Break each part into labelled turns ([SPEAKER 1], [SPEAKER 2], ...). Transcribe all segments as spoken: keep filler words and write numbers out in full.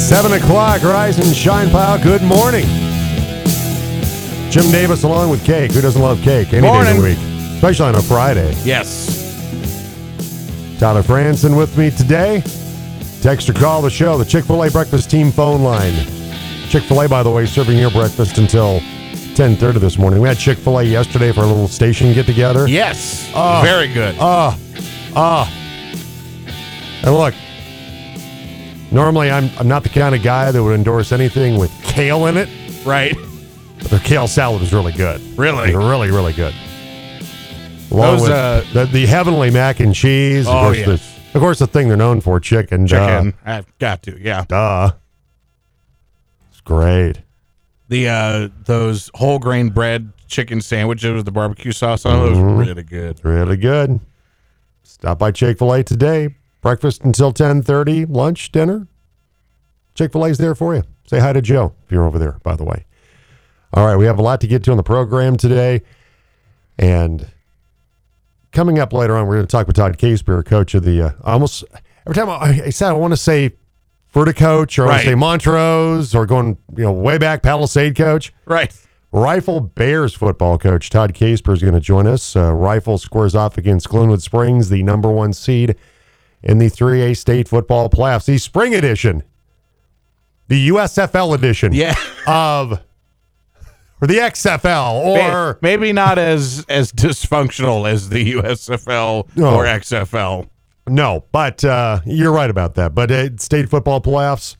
[SPEAKER 1] Seven o'clock, Rise and Shine Pile. Good morning. Jim Davis along with cake. Who doesn't love cake any day of the week? Especially on a Friday.
[SPEAKER 2] Yes.
[SPEAKER 1] Tyler Franson with me today. Text or call the show, the Chick-fil-A Breakfast Team phone line. Chick-fil-A, by the way, serving your breakfast until ten thirty this morning. We had Chick-fil-A yesterday for a little station get-together.
[SPEAKER 2] Yes.
[SPEAKER 1] Uh,
[SPEAKER 2] Very good.
[SPEAKER 1] Ah. Uh, ah. Uh. And look, normally I'm I'm not the kind of guy that would endorse anything with kale in it.
[SPEAKER 2] Right.
[SPEAKER 1] But their kale salad was really good.
[SPEAKER 2] Really?
[SPEAKER 1] Really, really good. Along
[SPEAKER 2] Those,
[SPEAKER 1] with
[SPEAKER 2] uh,
[SPEAKER 1] the, the heavenly mac and cheese.
[SPEAKER 2] Oh,
[SPEAKER 1] of course,
[SPEAKER 2] yeah.
[SPEAKER 1] the, of course, the thing they're known for, chicken.
[SPEAKER 2] Chicken.
[SPEAKER 1] Duh.
[SPEAKER 2] I've got to, yeah.
[SPEAKER 1] Duh. It's great.
[SPEAKER 2] The uh, those whole grain bread chicken sandwiches with the barbecue sauce on those
[SPEAKER 1] Mhm.
[SPEAKER 2] were really good.
[SPEAKER 1] Really good. Stop by Chick-fil-A today. Breakfast until ten thirty. Lunch, dinner. Chick-fil-A's there for you. Say hi to Joe if you're over there, by the way. All right, we have a lot to get to on the program today. And coming up later on, we're going to talk with Todd Casebeer, coach of the, uh, almost, every time I, I said I want to say Verticoach or I want
[SPEAKER 2] Right.
[SPEAKER 1] to say Montrose or going, you know, way back, Palisade coach.
[SPEAKER 2] Right.
[SPEAKER 1] Rifle Bears football coach Todd Casebeer is going to join us. Uh, Rifle squares off against Glenwood Springs, the number one seed in the three A state football playoffs, the spring edition, the U S F L edition
[SPEAKER 2] Yeah.
[SPEAKER 1] of, or the X F L, or
[SPEAKER 2] maybe not as as dysfunctional as the U S F L
[SPEAKER 1] No.
[SPEAKER 2] or X F L.
[SPEAKER 1] no, but uh, you're right about that. But uh, state football playoffs,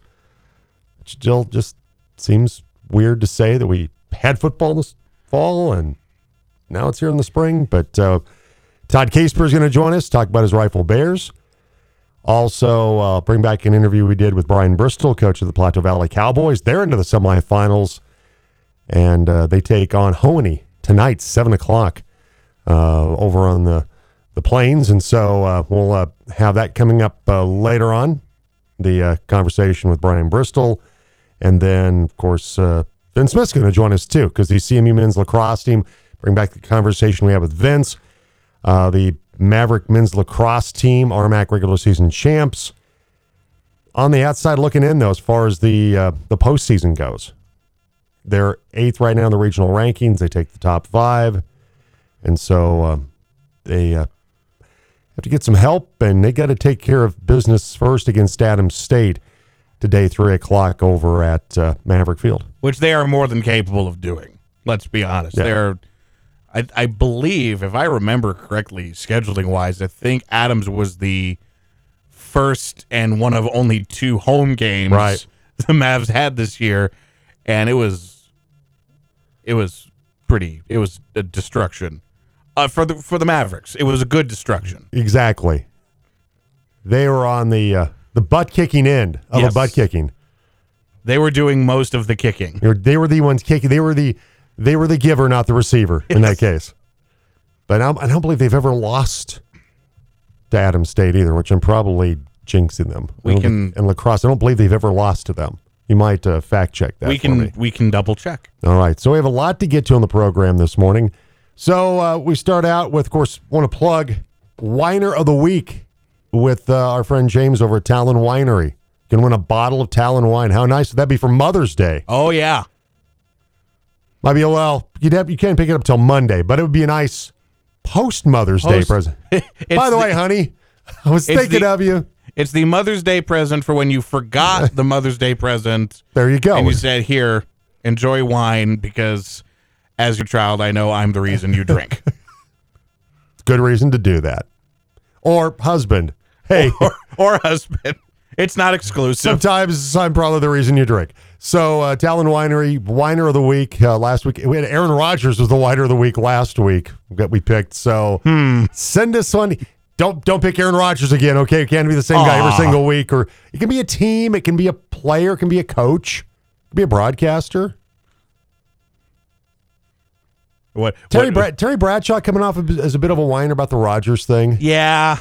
[SPEAKER 1] still just seems weird to say that we had football this fall and now it's here in the spring. But uh, Todd Casebeer is going to join us, talk about his Rifle Bears. Also, uh, bring back an interview we did with Brian Bristol, coach of the Plateau Valley Cowboys. They're into the semifinals, and uh, they take on Hoheney tonight, seven o'clock, uh, over on the, the plains. And so uh, we'll uh, have that coming up uh, later on, the uh, conversation with Brian Bristol. And then, of course, uh, Vince Smith's going to join us, too, because the C M U men's lacrosse team, bring back the conversation we had with Vince. Uh, the Maverick men's lacrosse team, R M A C regular season champs. On the outside looking in, though, as far as the uh, the postseason goes, they're eighth right now in the regional rankings. They take the top five, and so um, they uh, have to get some help, and they got to take care of business first against Adams State today, three o'clock over at uh, Maverick Field.
[SPEAKER 2] Which they are more than capable of doing. Let's be honest.
[SPEAKER 1] Yeah.
[SPEAKER 2] They're, I, I believe, if I remember correctly, scheduling wise, I think Adams was the first and one of only two home games
[SPEAKER 1] Right.
[SPEAKER 2] the Mavs had this year, and it was, it was pretty. It was a destruction uh, for the for the Mavericks. It was a good destruction.
[SPEAKER 1] Exactly. They were on the uh, the butt kicking end of
[SPEAKER 2] Yes.
[SPEAKER 1] a butt kicking.
[SPEAKER 2] They were doing most of the kicking.
[SPEAKER 1] They were, they were the ones kicking. They were the they were the giver, not the receiver in that case. But I don't, I don't believe they've ever lost to Adams State either, which I'm probably jinxing them. I
[SPEAKER 2] We
[SPEAKER 1] don't
[SPEAKER 2] can-
[SPEAKER 1] think- in lacrosse, I don't believe they've ever lost to them. You might uh, fact check that
[SPEAKER 2] we
[SPEAKER 1] for
[SPEAKER 2] can
[SPEAKER 1] me.
[SPEAKER 2] we can double check.
[SPEAKER 1] All right, so we have a lot to get to on the program this morning. So uh, we start out with, of course, want to plug Winer of the Week with uh, our friend James over at Talon Winery. You can win a bottle of Talon wine. How nice would that be for Mother's Day?
[SPEAKER 2] Oh yeah.
[SPEAKER 1] Might be a well, you'd have you can't pick it up till Monday, but it would be a nice post Mother's Day
[SPEAKER 2] Post-
[SPEAKER 1] present.
[SPEAKER 2] It's
[SPEAKER 1] By the,
[SPEAKER 2] the-
[SPEAKER 1] way, honey, I was
[SPEAKER 2] it's
[SPEAKER 1] thinking
[SPEAKER 2] the-
[SPEAKER 1] of you.
[SPEAKER 2] It's the Mother's Day present for when you forgot the Mother's Day present.
[SPEAKER 1] There you go.
[SPEAKER 2] And you said, here, enjoy wine because as your child, I know I'm the reason you drink.
[SPEAKER 1] Good reason to do that. Or husband. Hey,
[SPEAKER 2] or, or husband. It's not exclusive.
[SPEAKER 1] sometimes I'm probably the reason you drink. So, uh, Talon Winery, Winer of the Week uh, last week. We had Aaron Rodgers was the Winer of the Week last week that we picked. So,
[SPEAKER 2] Hmm.
[SPEAKER 1] send us one. Don't don't pick Aaron Rodgers again, okay? It can't be the same guy every
[SPEAKER 2] Aw.
[SPEAKER 1] single week. Or it can be a team. It can be a player. It can be a coach. It can be a broadcaster.
[SPEAKER 2] What,
[SPEAKER 1] Terry,
[SPEAKER 2] what-
[SPEAKER 1] Brad, Terry Bradshaw coming off as a bit of a whiner about the Rodgers thing.
[SPEAKER 2] Yeah.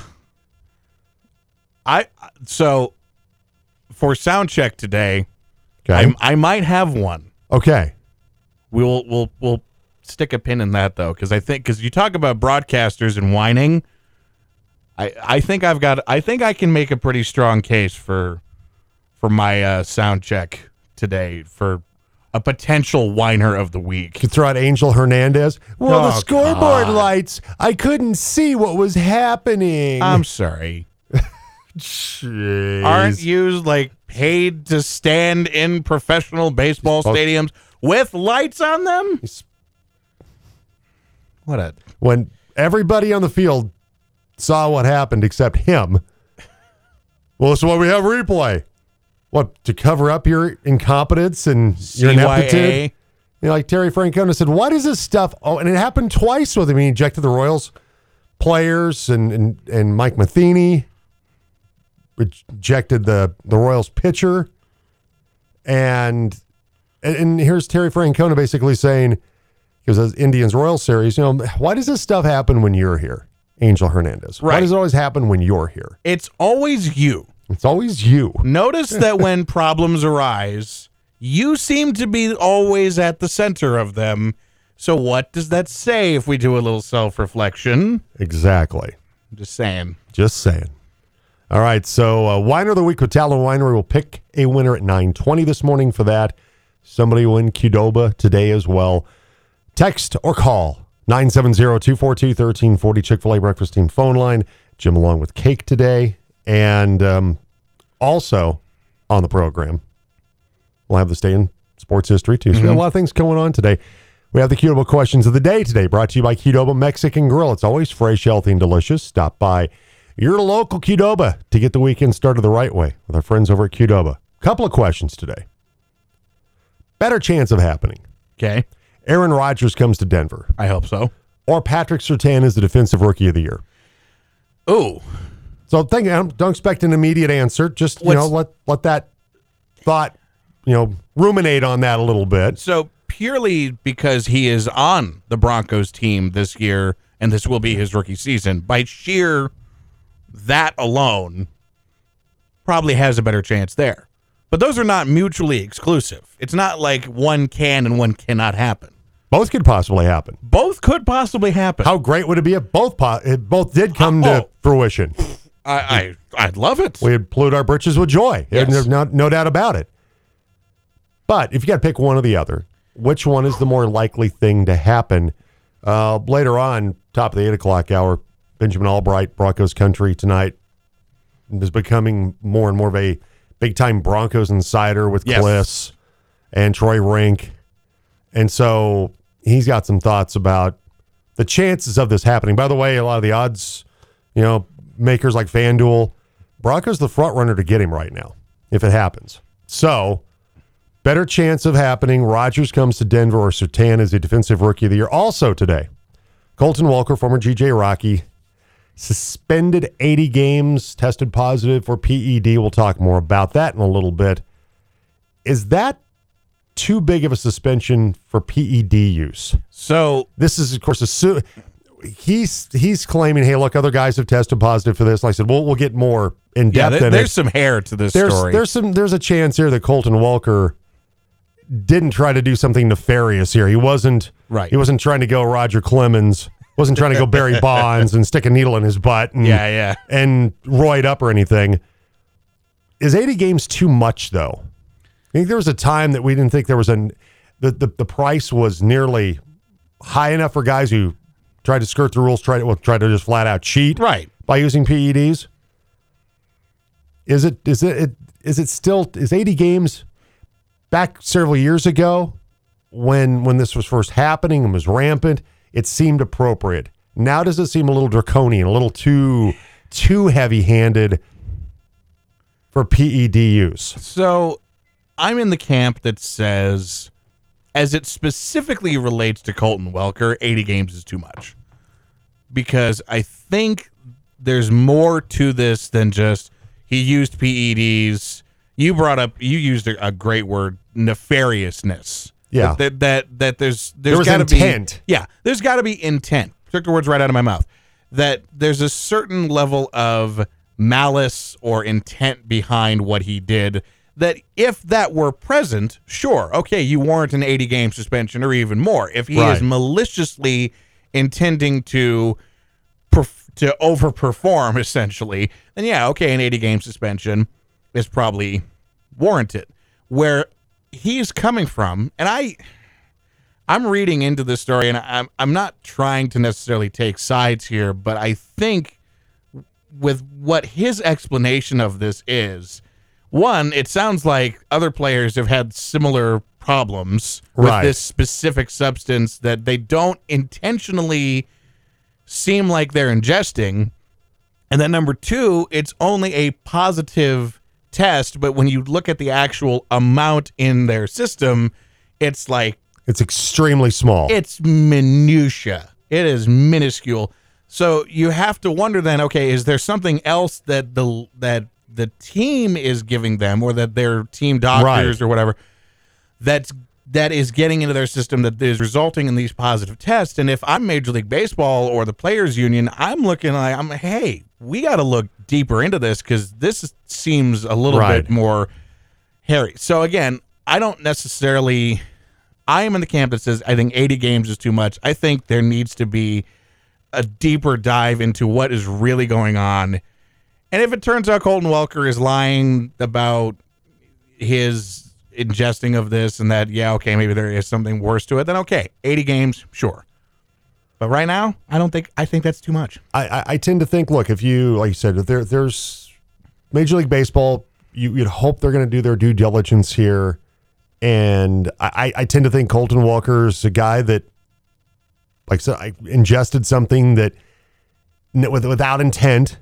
[SPEAKER 2] I so for sound check today,
[SPEAKER 1] Okay.
[SPEAKER 2] I, I might have one.
[SPEAKER 1] okay.
[SPEAKER 2] We'll we'll we'll stick a pin in that though, because I think because you talk about broadcasters and whining, I I think I've got I think I can make a pretty strong case for for my uh, sound check today for a potential whiner of the week.
[SPEAKER 1] You throw out Angel Hernandez. Well,
[SPEAKER 2] Oh,
[SPEAKER 1] the scoreboard
[SPEAKER 2] God.
[SPEAKER 1] lights, I couldn't see what was happening.
[SPEAKER 2] I'm sorry.
[SPEAKER 1] Jeez.
[SPEAKER 2] Aren't you like paid to stand in professional baseball
[SPEAKER 1] supposed-
[SPEAKER 2] stadiums with lights on them? What a
[SPEAKER 1] When everybody on the field saw what happened except him. Well, this is why we have replay. What, to cover up your incompetence and your
[SPEAKER 2] C Y
[SPEAKER 1] ineptitude?
[SPEAKER 2] A.
[SPEAKER 1] You know, like Terry Francona said, what is this stuff? Oh, and it happened twice with him. He ejected the Royals players and, and, and Mike Matheny ejected the, the Royals pitcher. And, and and here's Terry Francona basically saying, because as Indians Royals series, you know, why does this stuff happen when you're here, Angel Hernandez? Why
[SPEAKER 2] Right.
[SPEAKER 1] does it always happen when you're here?
[SPEAKER 2] It's always you.
[SPEAKER 1] It's always you.
[SPEAKER 2] Notice that when problems arise, you seem to be always at the center of them. So what does that say if we do a little self-reflection?
[SPEAKER 1] Exactly.
[SPEAKER 2] I'm just saying.
[SPEAKER 1] Just saying. All right, so uh, Winer of the Week with Talon Winery will pick a winner at nine twenty this morning for that. Somebody will win Qdoba today as well. Text or call nine seven zero, two four two, one three four zero Chick-fil-A Breakfast Team phone line. Jim along with cake today. And um, also on the program, we'll have this day in sports history too. So we have a lot of things going on today. We have the Qdoba questions of the day today, brought to you by Qdoba Mexican Grill. It's always fresh, healthy, and delicious. Stop by your local Qdoba to get the weekend started the right way with our friends over at Qdoba. Couple of questions today. Better chance of happening.
[SPEAKER 2] Okay.
[SPEAKER 1] Aaron Rodgers comes to Denver,
[SPEAKER 2] I hope so.
[SPEAKER 1] or Patrick Surtain is the defensive rookie of the year.
[SPEAKER 2] Ooh.
[SPEAKER 1] So think, don't expect an immediate answer. Just you
[SPEAKER 2] What's-
[SPEAKER 1] know, let let that thought, you know, ruminate on that a little bit.
[SPEAKER 2] So purely because he is on the Broncos team this year, and this will be his rookie season, by sheer that alone, probably has a better chance there. But those are not mutually exclusive. It's not like one can and one cannot happen.
[SPEAKER 1] Both could possibly happen.
[SPEAKER 2] Both could possibly happen.
[SPEAKER 1] How great would it be if both po- if both did come to
[SPEAKER 2] Oh.
[SPEAKER 1] fruition?
[SPEAKER 2] I, I I'd love it.
[SPEAKER 1] We would pollute our britches with joy.
[SPEAKER 2] Yes.
[SPEAKER 1] There's no, no doubt about it. But if you got to pick one or the other, which one is the more likely thing to happen? Uh, later on, top of the eight o'clock hour, Benjamin Albright, Broncos Country tonight, is becoming more and more of a big-time Broncos insider with
[SPEAKER 2] Yes.
[SPEAKER 1] Kliss and Troy Rink. And so he's got some thoughts about the chances of this happening. By the way, a lot of the odds, you know, makers like FanDuel, Broncos the front runner to get him right now if it happens. So, better chance of happening. Rodgers comes to Denver or Surtain is a defensive rookie of the year. Also today, Colton Walker, former G J Rocky, suspended eighty games, tested positive for P E D. We'll talk more about that in a little bit. Is that too big of a suspension for P E D use?
[SPEAKER 2] So
[SPEAKER 1] This is, of course, a su- he's he's claiming, hey, look, other guys have tested positive for this. And I said, well, we'll get more in
[SPEAKER 2] yeah,
[SPEAKER 1] depth
[SPEAKER 2] there-
[SPEAKER 1] in
[SPEAKER 2] there's
[SPEAKER 1] it.
[SPEAKER 2] some hair to this
[SPEAKER 1] There's
[SPEAKER 2] story.
[SPEAKER 1] there's some there's a chance here that Colton Walker didn't try to do something nefarious here. He wasn't
[SPEAKER 2] Right.
[SPEAKER 1] He wasn't trying to go Roger Clemens. Wasn't trying to go Barry Bonds and stick a needle in his butt. And,
[SPEAKER 2] Yeah, yeah.
[SPEAKER 1] And roid up or anything. Is eighty games too much though? I think there was a time that we didn't think there was an the the, the price was nearly high enough for guys who tried to skirt the rules, try to well, try to just flat out cheat
[SPEAKER 2] Right.
[SPEAKER 1] by using P E Ds. Is it is it, it is it still is eighty games back several years ago when when this was first happening and was rampant? It seemed appropriate. Now does it seem a little draconian, a little too too heavy-handed for P E D use?
[SPEAKER 2] So I'm in the camp that says, as it specifically relates to Colton Welker, eighty games is too much. Because I think there's more to this than just he used P E Ds. You brought up, you used a, a great word, nefariousness.
[SPEAKER 1] Yeah.
[SPEAKER 2] That that that there's there's
[SPEAKER 1] There was
[SPEAKER 2] got to
[SPEAKER 1] intent.
[SPEAKER 2] be yeah, there's got to be intent. Took the words right out of my mouth. That there's a certain level of malice or intent behind what he did. That if that were present, sure, okay, you warrant an eighty game suspension or even more. If he
[SPEAKER 1] Right.
[SPEAKER 2] is maliciously intending to perf- to overperform, essentially, then yeah, okay, an eighty game suspension is probably warrant it. Where he's coming from, and I, I'm reading into this story, and I'm I'm not trying to necessarily take sides here, but I think with what his explanation of this is, one, it sounds like other players have had similar problems with
[SPEAKER 1] Right.
[SPEAKER 2] this specific substance that they don't intentionally seem like they're ingesting. And then number two, it's only a positive test, but when you look at the actual amount in their system, it's like
[SPEAKER 1] It's extremely small.
[SPEAKER 2] it's minutia. It is minuscule. So you have to wonder then, okay, is there something else that the that the team is giving them, or that their team doctors
[SPEAKER 1] Right.
[SPEAKER 2] or whatever, that's that is getting into their system that is resulting in these positive tests? And if I'm Major League Baseball or the Players Union, I'm looking like, I'm hey, we got to look deeper into this, because this seems a little
[SPEAKER 1] Right.
[SPEAKER 2] bit more hairy. So again, I don't necessarily. I am in the camp that says I think eighty games is too much. I think there needs to be a deeper dive into what is really going on. And if it turns out Colton Welker is lying about his ingesting of this and that, yeah, okay, maybe there is something worse to it, then okay, eighty games, sure. But right now, I don't think, I think that's too much.
[SPEAKER 1] I, I, I tend to think, look, if you, like you said, if there, there's Major League Baseball, you, you'd hope they're going to do their due diligence here. And I, I tend to think Colton Welker's a guy that, like I said, I ingested something that, with, without intent,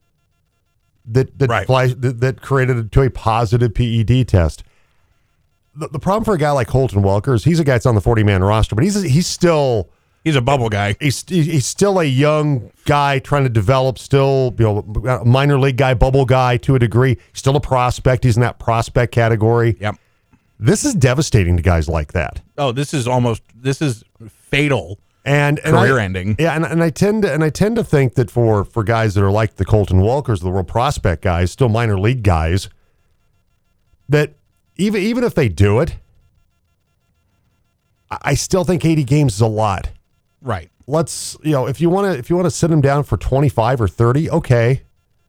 [SPEAKER 1] that that,
[SPEAKER 2] Right.
[SPEAKER 1] fly, that that created it to a positive P E D test. The, the problem for a guy like Colton Welker is he's a guy that's on the forty-man roster, but he's he's still
[SPEAKER 2] He's a bubble guy.
[SPEAKER 1] he's he's still a young guy trying to develop. Still, you know, a minor league guy, bubble guy to a degree. Still a prospect. He's in that prospect category.
[SPEAKER 2] Yep.
[SPEAKER 1] This is devastating to guys like that.
[SPEAKER 2] Oh, this is almost, this is fatal.
[SPEAKER 1] And, and
[SPEAKER 2] Career
[SPEAKER 1] I,
[SPEAKER 2] ending.
[SPEAKER 1] Yeah, and, and I tend to and I tend to think that for for guys that are like the Colton Welkers, the real prospect guys, still minor league guys, that even even if they do it, I, I still think eighty games is a lot.
[SPEAKER 2] Right.
[SPEAKER 1] Let's, you know, if you want to if you want to sit him down for twenty-five or thirty, okay.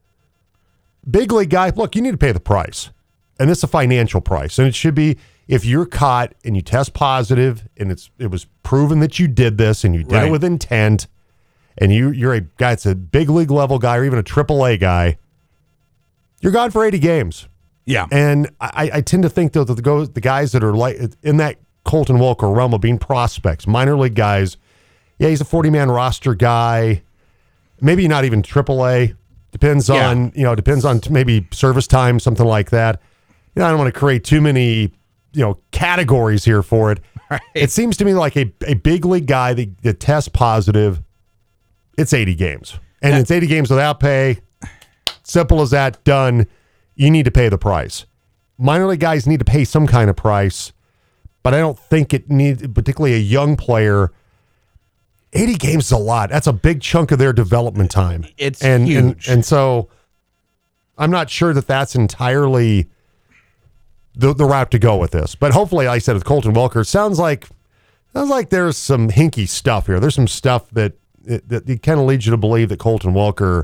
[SPEAKER 1] Big league guy, look, you need to pay the price. And it's a financial price. And it should be, if you're caught and you test positive and it's it was proven that you did this and you did
[SPEAKER 2] Right.
[SPEAKER 1] it with intent, and you you're a guy that's a big league level guy or even a triple A guy, you're gone for eighty games.
[SPEAKER 2] Yeah.
[SPEAKER 1] And I, I tend to think though that the, go, the guys that are like in that Colton Welker realm of being prospects, minor league guys, yeah, he's a forty-man roster guy, maybe not even triple A. Depends
[SPEAKER 2] Yeah.
[SPEAKER 1] on, you know, depends on t- maybe service time, something like that. You know, I don't want to create too many, you know, categories here for it.
[SPEAKER 2] Right.
[SPEAKER 1] It seems to me like a, a big league guy that, that tests positive, it's eighty games. And
[SPEAKER 2] Yeah.
[SPEAKER 1] it's eighty games without pay. Simple as that, done. You need to pay the price. Minor league guys need to pay some kind of price, but I don't think it needs, particularly a young player. eighty games is a lot. That's a big chunk of their development time.
[SPEAKER 2] It's
[SPEAKER 1] and,
[SPEAKER 2] huge.
[SPEAKER 1] And, and so I'm not sure that that's entirely the, the route to go with this. But hopefully, like I said, with Colton Welker, it sounds like sounds like there's some hinky stuff here. There's some stuff that that, that kind of leads you to believe that Colton Welker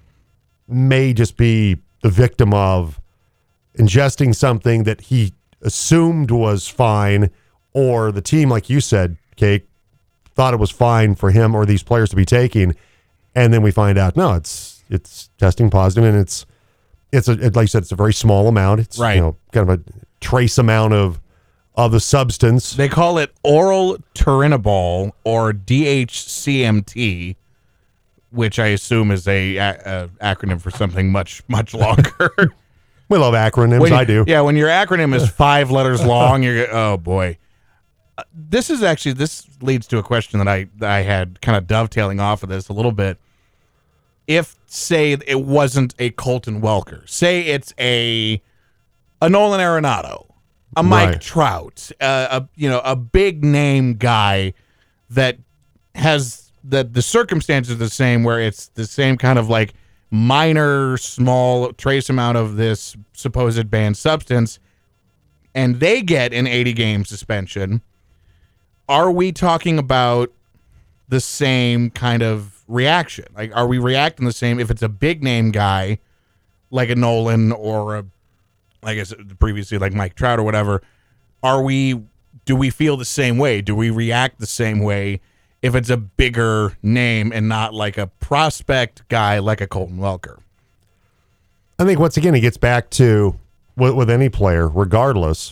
[SPEAKER 1] may just be the victim of ingesting something that he assumed was fine, or the team, like you said, Kate, thought it was fine for him or these players to be taking, and then we find out no, it's it's testing positive, and it's it's a it, like you said, it's a very small amount. It's
[SPEAKER 2] Right.
[SPEAKER 1] you know kind of a trace amount of of the substance.
[SPEAKER 2] They call it oral turinabol, or D H C M T, which I assume is a, a, a acronym for something much much longer.
[SPEAKER 1] We love acronyms.
[SPEAKER 2] When you-
[SPEAKER 1] I do.
[SPEAKER 2] Yeah, when your acronym is five letters long, you're go- oh boy. Uh, This is actually this leads to a question that I that I had kind of dovetailing off of this a little bit. If say it wasn't a Colton Welker, say it's a a Nolan Arenado, a Mike
[SPEAKER 1] Right.
[SPEAKER 2] Trout, uh, a you know a big name guy that has that the circumstances are the same, where it's the same kind of like minor, small, trace amount of this supposed banned substance, and they get an eighty game suspension. Are we talking about the same kind of reaction? Like, are we reacting the same if it's a big name guy like a Nolan or a like I said previously, like Mike Trout or whatever, are we, do we feel the same way? Do we react the same way if it's a bigger name and not like a prospect guy like a Colton Welker?
[SPEAKER 1] I think once again, it gets back to with, with any player, regardless,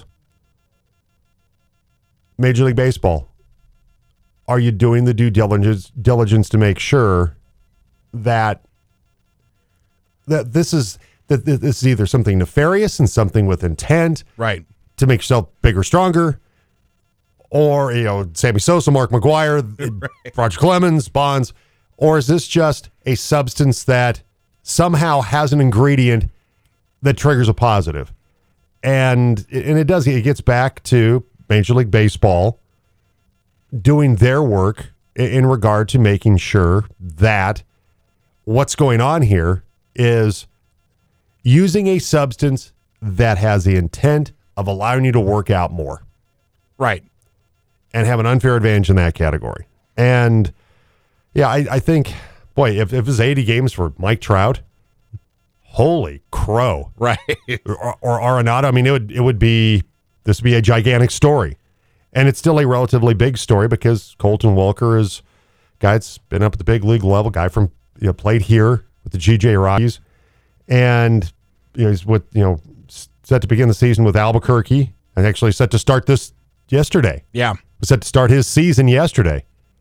[SPEAKER 1] Major League Baseball. Are you doing the due diligence diligence to make sure that that this is that this is either something nefarious and something with intent,
[SPEAKER 2] right,
[SPEAKER 1] to make yourself bigger, stronger, or you know, Sammy Sosa, Mark McGwire, right. Roger Clemens, Bonds, or is this just a substance that somehow has an ingredient that triggers a positive? And and it does. It gets back to Major League Baseball doing their work in regard to making sure that what's going on here is using a substance that has the intent of allowing you to work out more.
[SPEAKER 2] Right.
[SPEAKER 1] And have an unfair advantage in that category. And yeah, I, I think, boy, if, if it's eighty games for Mike Trout, holy crow.
[SPEAKER 2] Right.
[SPEAKER 1] Or, or Arenado, I mean, it would it would be, this would be a gigantic story. And it's still a relatively big story because Colton Welker is a guy that's been up at the big league level, guy from, you know, played here with the G J Rockies. And, you know, he's with, you know, set to begin the season with Albuquerque and actually set to start this yesterday.
[SPEAKER 2] Yeah.
[SPEAKER 1] Was set to start his season yesterday.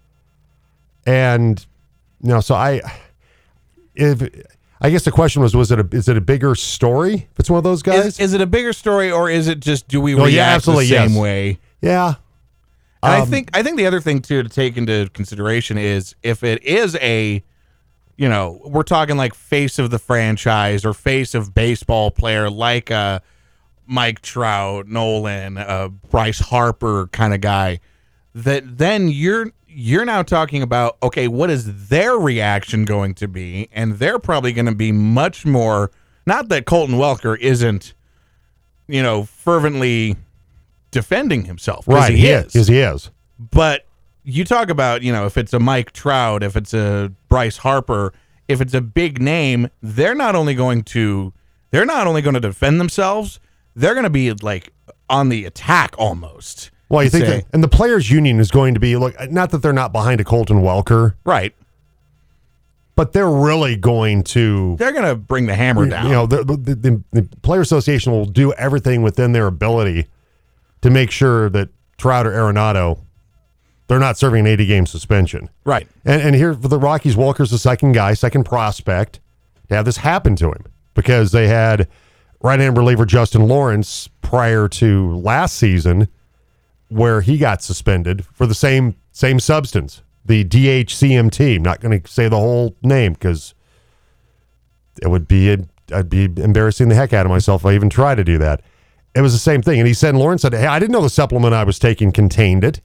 [SPEAKER 1] And, you know, so I, if, I guess the question was, was it a, is it a bigger story if it's one of those guys?
[SPEAKER 2] Is, is it a bigger story, or is it just, do we
[SPEAKER 1] oh,
[SPEAKER 2] react
[SPEAKER 1] yeah, absolutely,
[SPEAKER 2] the same
[SPEAKER 1] yes.
[SPEAKER 2] way?
[SPEAKER 1] Yeah.
[SPEAKER 2] And
[SPEAKER 1] Um,
[SPEAKER 2] I think I think the other thing too to take into consideration is if it is a, you know, we're talking like face of the franchise or face of baseball player like a Mike Trout, Nolan, uh, Bryce Harper kind of guy, that then you're you're now talking about, okay, what is their reaction going to be? And they're probably going to be much more, not that Colton Welker isn't, you know, fervently defending himself.
[SPEAKER 1] right.
[SPEAKER 2] He is.
[SPEAKER 1] Yes, he is.
[SPEAKER 2] But you talk about, you know, if it's a Mike Trout, if it's a Bryce Harper, if it's a big name, they're not only going to, they're not only going to defend themselves, they're going to be like on the attack almost.
[SPEAKER 1] Well, you think
[SPEAKER 2] say.
[SPEAKER 1] that, and the players' union is going to be, look, not that they're not behind a Colton Welker,
[SPEAKER 2] Right.
[SPEAKER 1] but they're really going to,
[SPEAKER 2] They're going to bring the hammer down.
[SPEAKER 1] you know, the, the, the, the Player Association will do everything within their ability to make sure that Trout or Arenado, they're not serving an eighty-game suspension.
[SPEAKER 2] Right.
[SPEAKER 1] And, and here for the Rockies, Walker's the second guy, second prospect to have this happen to him because they had right-hand reliever Justin Lawrence prior to last season where he got suspended for the same same substance, the D H C M T. I'm not going to say the whole name because it would be I'd be embarrassing the heck out of myself if I even try to do that. It was the same thing. And he said, Lawrence said, hey, I didn't know the supplement I was taking contained it.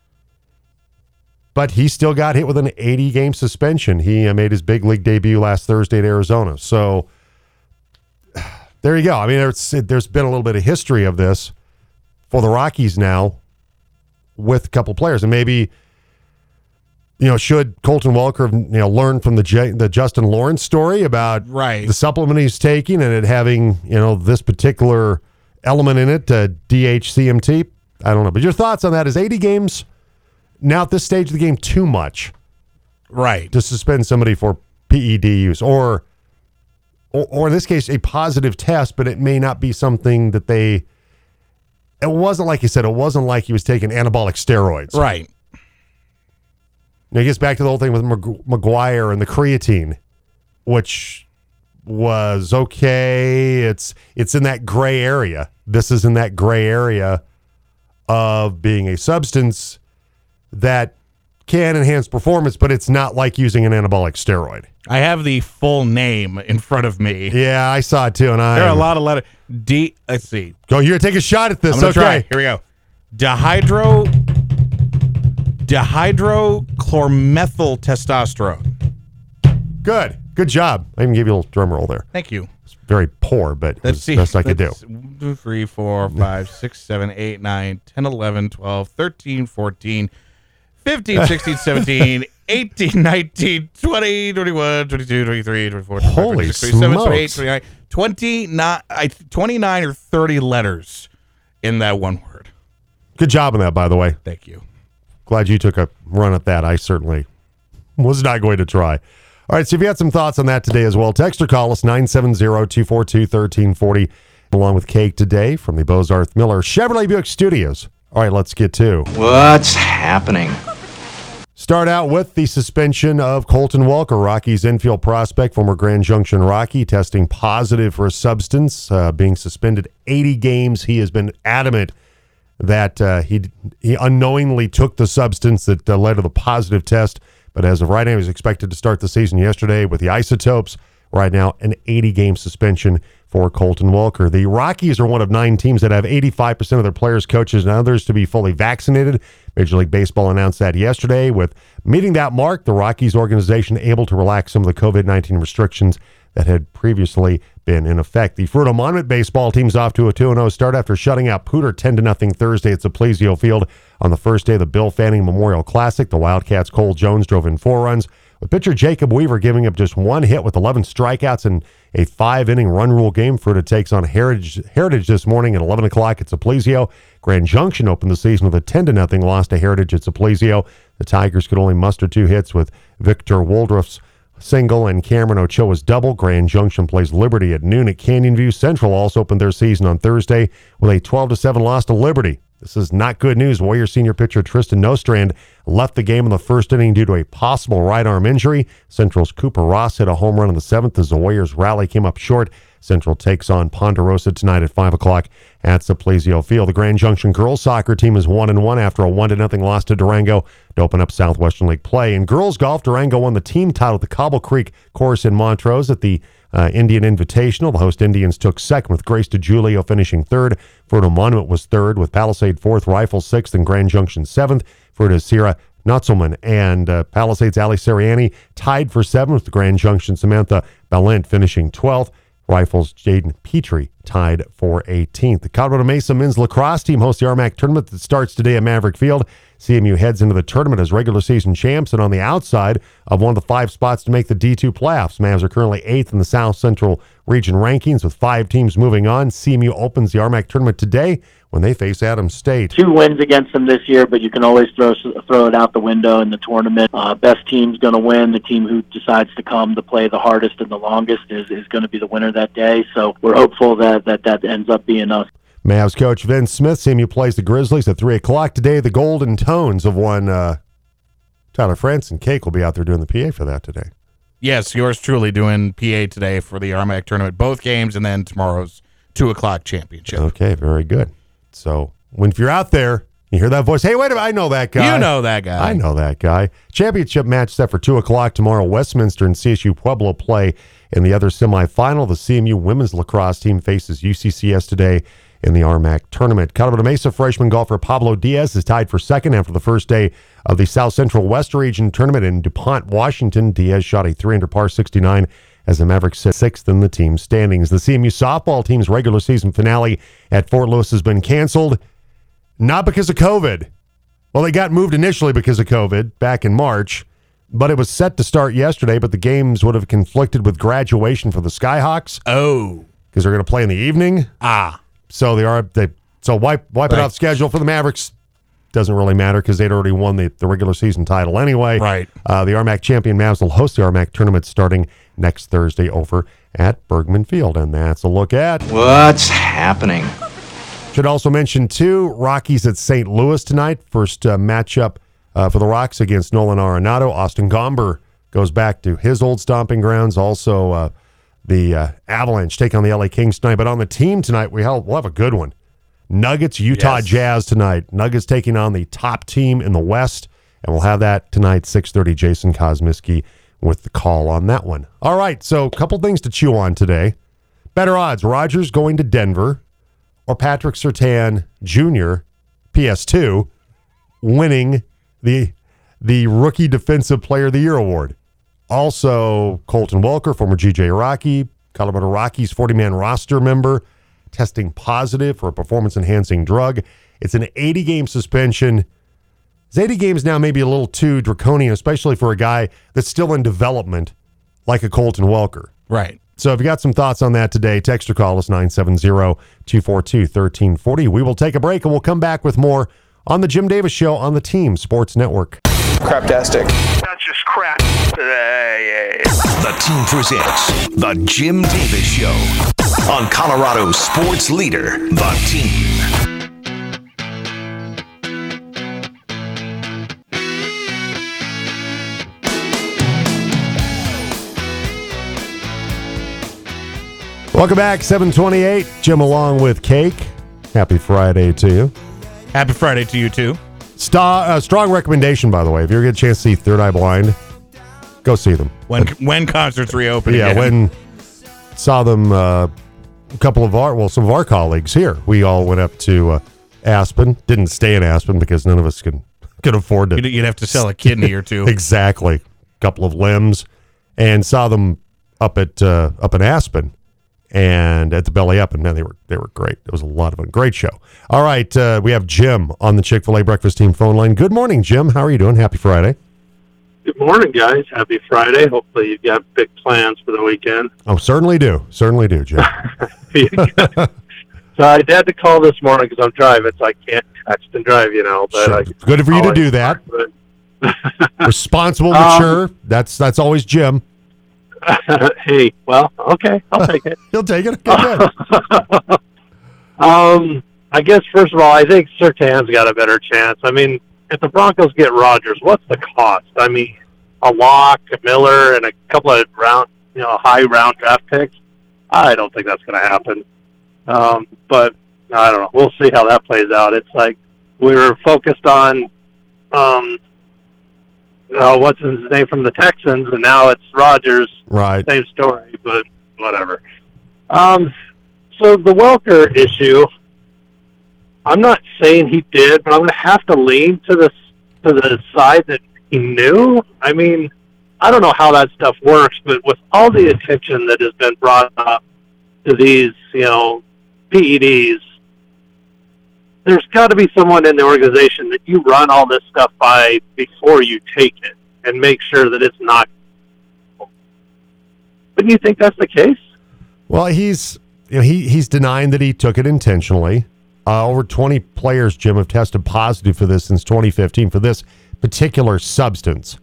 [SPEAKER 1] But he still got hit with an eighty-game suspension. He uh, made his big league debut last Thursday at Arizona. So there you go. I mean, there's, there's been a little bit of history of this for the Rockies now with a couple players. And maybe, you know, should Colton Welker, you know, learn from the J, the Justin Lawrence story about
[SPEAKER 2] Right.
[SPEAKER 1] the supplement he's taking and it having, you know, this particular element in it, uh, D H C M T? I don't know. But your thoughts on that? Is eighty games now at this stage of the game too much
[SPEAKER 2] Right.
[SPEAKER 1] to suspend somebody for P E D use? Or, or, or in this case, a positive test, but it may not be something that they... It wasn't like you said, it wasn't like he was taking anabolic steroids.
[SPEAKER 2] Right.
[SPEAKER 1] Now, it gets back to the whole thing with Mag- McGuire and the creatine, which was okay. It's it's in that gray area. This is in that gray area of being a substance that can enhance performance, but it's not like using an anabolic steroid.
[SPEAKER 2] I have the full name in front of me.
[SPEAKER 1] Yeah, I saw it too, and I
[SPEAKER 2] There are a lot of letters. D. Let's see.
[SPEAKER 1] go. You're gonna take a shot at this.
[SPEAKER 2] I'm gonna
[SPEAKER 1] Okay,
[SPEAKER 2] try. Here we go. Dehydro. Dehydrochlormethyl testosterone.
[SPEAKER 1] good, good job. I even gave you a little drum roll there.
[SPEAKER 2] Thank you.
[SPEAKER 1] It's very poor, but it
[SPEAKER 2] Let's
[SPEAKER 1] was
[SPEAKER 2] see.
[SPEAKER 1] the best I could do.
[SPEAKER 2] Let's- one, two, three, four, five, six, seven, eight, nine, ten, eleven, twelve, thirteen, fourteen, fifteen, sixteen, seventeen, eighteen, nineteen, twenty, twenty-one, twenty-two, twenty-three, twenty-four,
[SPEAKER 1] Holy
[SPEAKER 2] twenty-six, twenty-seven, twenty-eight,
[SPEAKER 1] smokes.
[SPEAKER 2] twenty-nine, twenty-nine, I, twenty-nine or thirty letters in that one word.
[SPEAKER 1] Good job on that, by the way.
[SPEAKER 2] Thank you.
[SPEAKER 1] Glad you took a run at that. I certainly was not going to try. All right, so if you had some thoughts on that today as well, text or call us nine seven zero, two four two, one three four zero along with Cake today from the Bozarth Miller Chevrolet Buick Studios. All right, let's get to
[SPEAKER 3] what's happening.
[SPEAKER 1] Start out with the suspension of Colton Welker, Rockies infield prospect, former Grand Junction Rocky, testing positive for a substance, uh, being suspended eighty games. He has been adamant that uh, he he unknowingly took the substance that uh, led to the positive test. But as of right now, he was expected to start the season yesterday with the isotopes. Right now, an eighty-game suspension for Colton Welker. The Rockies are one of nine teams that have eighty-five percent of their players, coaches, and others to be fully vaccinated. Major League Baseball announced that yesterday. With meeting that mark, the Rockies organization able to relax some of the COVID nineteen restrictions that had previously been in effect. The Fruita Monument baseball team's off to a two and oh start after shutting out Pooter ten to nothing Thursday at Saplesio Field on the first day of the Bill Fanning Memorial Classic. The Wildcats' Cole Jones drove in four runs, with pitcher Jacob Weaver giving up just one hit with eleven strikeouts in a five-inning run rule game. Fruita takes on Heritage, Heritage this morning at eleven o'clock at Saplesio. Grand Junction opened the season with a ten to nothing loss to Heritage at Saplesio. The Tigers could only muster two hits with Victor Woldruff's single and Cameron Ochoa's double. Grand Junction plays Liberty at noon at Canyon View. Central also opened their season on Thursday with a twelve to seven loss to Liberty. This is not good news. Warrior senior pitcher Tristan Nostrand left the game in the first inning due to a possible right arm injury. Central's Cooper Ross hit a home run in the seventh as the Warriors' rally came up short. Central takes on Ponderosa tonight at five o'clock at Saplesio Field. The Grand Junction girls soccer team is one and one after a one to nothing loss to Durango to open up Southwestern League play. In girls golf, Durango won the team title at the Cobble Creek course in Montrose at the uh, Indian Invitational. The host Indians took second, with Grace DiGiulio finishing third. Fruita Monument was third, with Palisade fourth, Rifle sixth, and Grand Junction seventh. Fruita Sierra Notzelman and uh, Palisades Ali Seriani tied for seventh, with the Grand Junction Samantha Balint finishing twelfth. Rifles Jaden Petrie tied for eighteenth. The Colorado Mesa men's lacrosse team hosts the R M A C tournament that starts today at Maverick Field. C M U heads into the tournament as regular season champs and on the outside of one of the five spots to make the D two playoffs. Mavs are currently eighth in the South Central Region rankings with five teams moving on. C M U opens the R M A C tournament today when they face Adams State.
[SPEAKER 4] Two wins against them this year, but you can always throw throw it out the window in the tournament. Uh, best team's going to win. The team who decides to come to play the hardest and the longest is, is going to be the winner that day. So we're hopeful that that, that ends up being us.
[SPEAKER 1] Mavs coach Vince Smith, C M U plays the Grizzlies at three o'clock today. The Golden Tones of one uh, Tyler France and Cake will be out there doing the P A for that today.
[SPEAKER 2] Yes, yours truly doing P A today for the R M A C tournament, both games, and then tomorrow's two o'clock championship.
[SPEAKER 1] Okay, very good. So when if you're out there, you hear that voice, hey, wait a minute, I know that guy.
[SPEAKER 2] You know that guy.
[SPEAKER 1] I know that guy. Championship match set for two o'clock tomorrow. Westminster and C S U Pueblo play in the other semifinal. The C M U women's lacrosse team faces U C C S today in the R M A C tournament. Colorado Mesa freshman golfer Pablo Diaz is tied for second after the first day of the South Central West Region tournament in DuPont, Washington. Diaz shot a three under par sixty-nine as the Mavericks sit sixth in the team standings. The C M U softball team's regular season finale at Fort Lewis has been canceled, not because of COVID. Well, they got moved initially because of COVID back in March, but it was set to start yesterday, but the games would have conflicted with graduation for the Skyhawks.
[SPEAKER 2] Oh.
[SPEAKER 1] Because they're going to play in the evening.
[SPEAKER 2] Ah.
[SPEAKER 1] So they are they so wipe wipe it
[SPEAKER 2] Right.
[SPEAKER 1] off schedule for the Mavericks. Doesn't really matter because they'd already won the, the regular season title anyway.
[SPEAKER 2] Right.
[SPEAKER 1] Uh, the R M A C champion Mavs will host the R M A C tournament starting next Thursday over at Bergman Field, and that's a look at
[SPEAKER 3] What's happening?
[SPEAKER 1] Should also mention too, Rockies at Saint Louis tonight. First uh, matchup uh, for the Rocks against Nolan Arenado. Austin Gomber goes back to his old stomping grounds. Also, uh, the uh, Avalanche take on the L A Kings tonight. But on the team tonight, we have, we'll have a good one. Nuggets, Utah
[SPEAKER 2] Yes.
[SPEAKER 1] Jazz tonight. Nuggets taking on the top team in the West, and we'll have that tonight, six thirty. Jason Kosmiski with the call on that one. All right, so a couple things to chew on today. Better odds, Rogers going to Denver or Patrick Surtain Junior, P S two, winning the the Rookie Defensive Player of the Year award. Also, Colton Welker, former G J Rocky, Colorado Rockies forty-man roster member, testing positive for a performance-enhancing drug. It's an eighty-game suspension. Is eighty games now maybe a little too draconian, especially for a guy that's still in development like a Colton Welker.
[SPEAKER 2] Right.
[SPEAKER 1] So if you got some thoughts on that today, text or call us nine seven zero, two four two, one three four zero. We will take a break and we'll come back with more on the Jim Davis Show on the Team Sports Network.
[SPEAKER 5] Craptastic.
[SPEAKER 6] That's just crap. Today.
[SPEAKER 7] The Team presents The Jim Davis Show on Colorado's sports leader, The Team.
[SPEAKER 1] Welcome back, seven twenty-eight. Jim along with Cake. Happy Friday to you.
[SPEAKER 2] Happy Friday to you, too.
[SPEAKER 1] Star, uh, strong recommendation, by the way. If you ever get a chance to see Third Eye Blind, go see them.
[SPEAKER 2] When when concerts reopen
[SPEAKER 1] Yeah,
[SPEAKER 2] again.
[SPEAKER 1] when saw them, uh, a couple of our, well, some of our colleagues here. We all went up to uh, Aspen. Didn't stay in Aspen because none of us can, can afford to.
[SPEAKER 2] You'd, you'd have to sell a kidney or two.
[SPEAKER 1] Exactly. A couple of limbs. And saw them up at uh, up in Aspen. And at the Belly Up, and man, they were they were great. It was a lot of fun. Great show. All right, uh, we have Jim on the Chick-fil-A Breakfast Team phone line. Good morning, Jim. How are you doing? Happy Friday.
[SPEAKER 8] Good morning, guys. Happy Friday. Hopefully you've got big plans for the weekend.
[SPEAKER 1] Oh, certainly do. Certainly do, Jim.
[SPEAKER 8] So I had to call this morning because I'm driving, so I can't text and drive, you know. But
[SPEAKER 1] Sure.
[SPEAKER 8] I,
[SPEAKER 1] Good for you to do that.
[SPEAKER 8] But,
[SPEAKER 1] Responsible,
[SPEAKER 8] Um,
[SPEAKER 1] mature. That's that's always Jim.
[SPEAKER 8] hey, well, okay, I'll take it.
[SPEAKER 1] He'll take it. Good, good.
[SPEAKER 8] um, I guess, first of all, I think Surtain's got a better chance. I mean, if the Broncos get Rodgers, what's the cost? I mean, a Locke, a Miller, and a couple of round, you know, high round draft picks. I don't think that's going to happen. Um, but I don't know. We'll see how that plays out. It's like we were focused on, um, uh, what's his name from the Texans, and now it's Rodgers.
[SPEAKER 1] Right.
[SPEAKER 8] Same story, but whatever. Um, so the Welker issue, I'm not saying he did, but I'm going to have to lean to the to the side that he knew. I mean, I don't know how that stuff works, but with all the attention that has been brought up to these, you know, P E Ds, there's got to be someone in the organization that you run all this stuff by before you take it and make sure that it's not. Wouldn't you think that's the case?
[SPEAKER 1] Well, he's you know, he he's denying that he took it intentionally. Uh, over twenty players, Jim, have tested positive for this since twenty fifteen for this particular substance,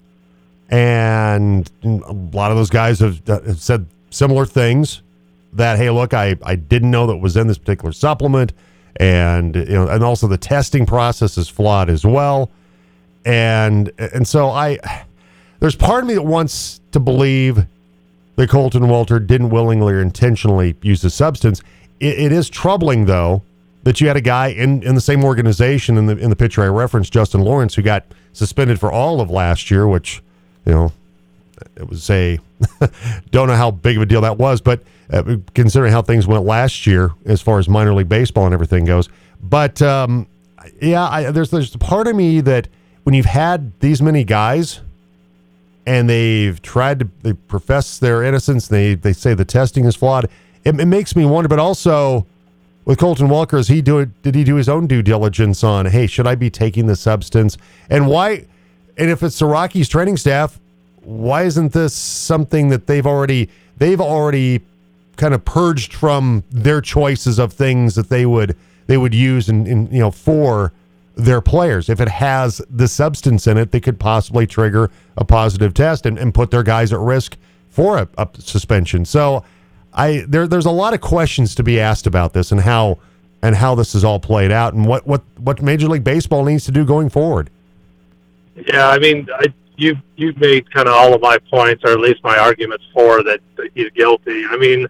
[SPEAKER 1] and a lot of those guys have, uh, have said similar things. That hey, look, I I didn't know that was in this particular supplement. And you know, and also the testing process is flawed as well, and and so I, there's part of me that wants to believe that Colton Welker didn't willingly or intentionally use the substance. It, it is troubling though that you had a guy in, in the same organization in the in the picture I referenced, Justin Lawrence, who got suspended for all of last year, which you know it was a don't know how big of a deal that was, but. Uh, considering how things went last year as far as minor league baseball and everything goes. But, um, yeah, I, there's there's a part of me that when you've had these many guys and they've tried to they profess their innocence, they, they say the testing is flawed, it, it makes me wonder. But also with Colton Welker, is he do it, did he do his own due diligence on, hey, should I be taking the substance? And why? And if it's the Rockies training staff, why isn't this something that they've already they've already kind of purged from their choices of things that they would they would use in, in you know for their players? If it has the substance in it, they could possibly trigger a positive test and, and put their guys at risk for a, a suspension. So I there there's a lot of questions to be asked about this and how and how this is all played out and what what what Major League Baseball needs to do going forward.
[SPEAKER 8] Yeah, I mean, I, you you made kind of all of my points, or at least my arguments for that, that he's guilty. I mean,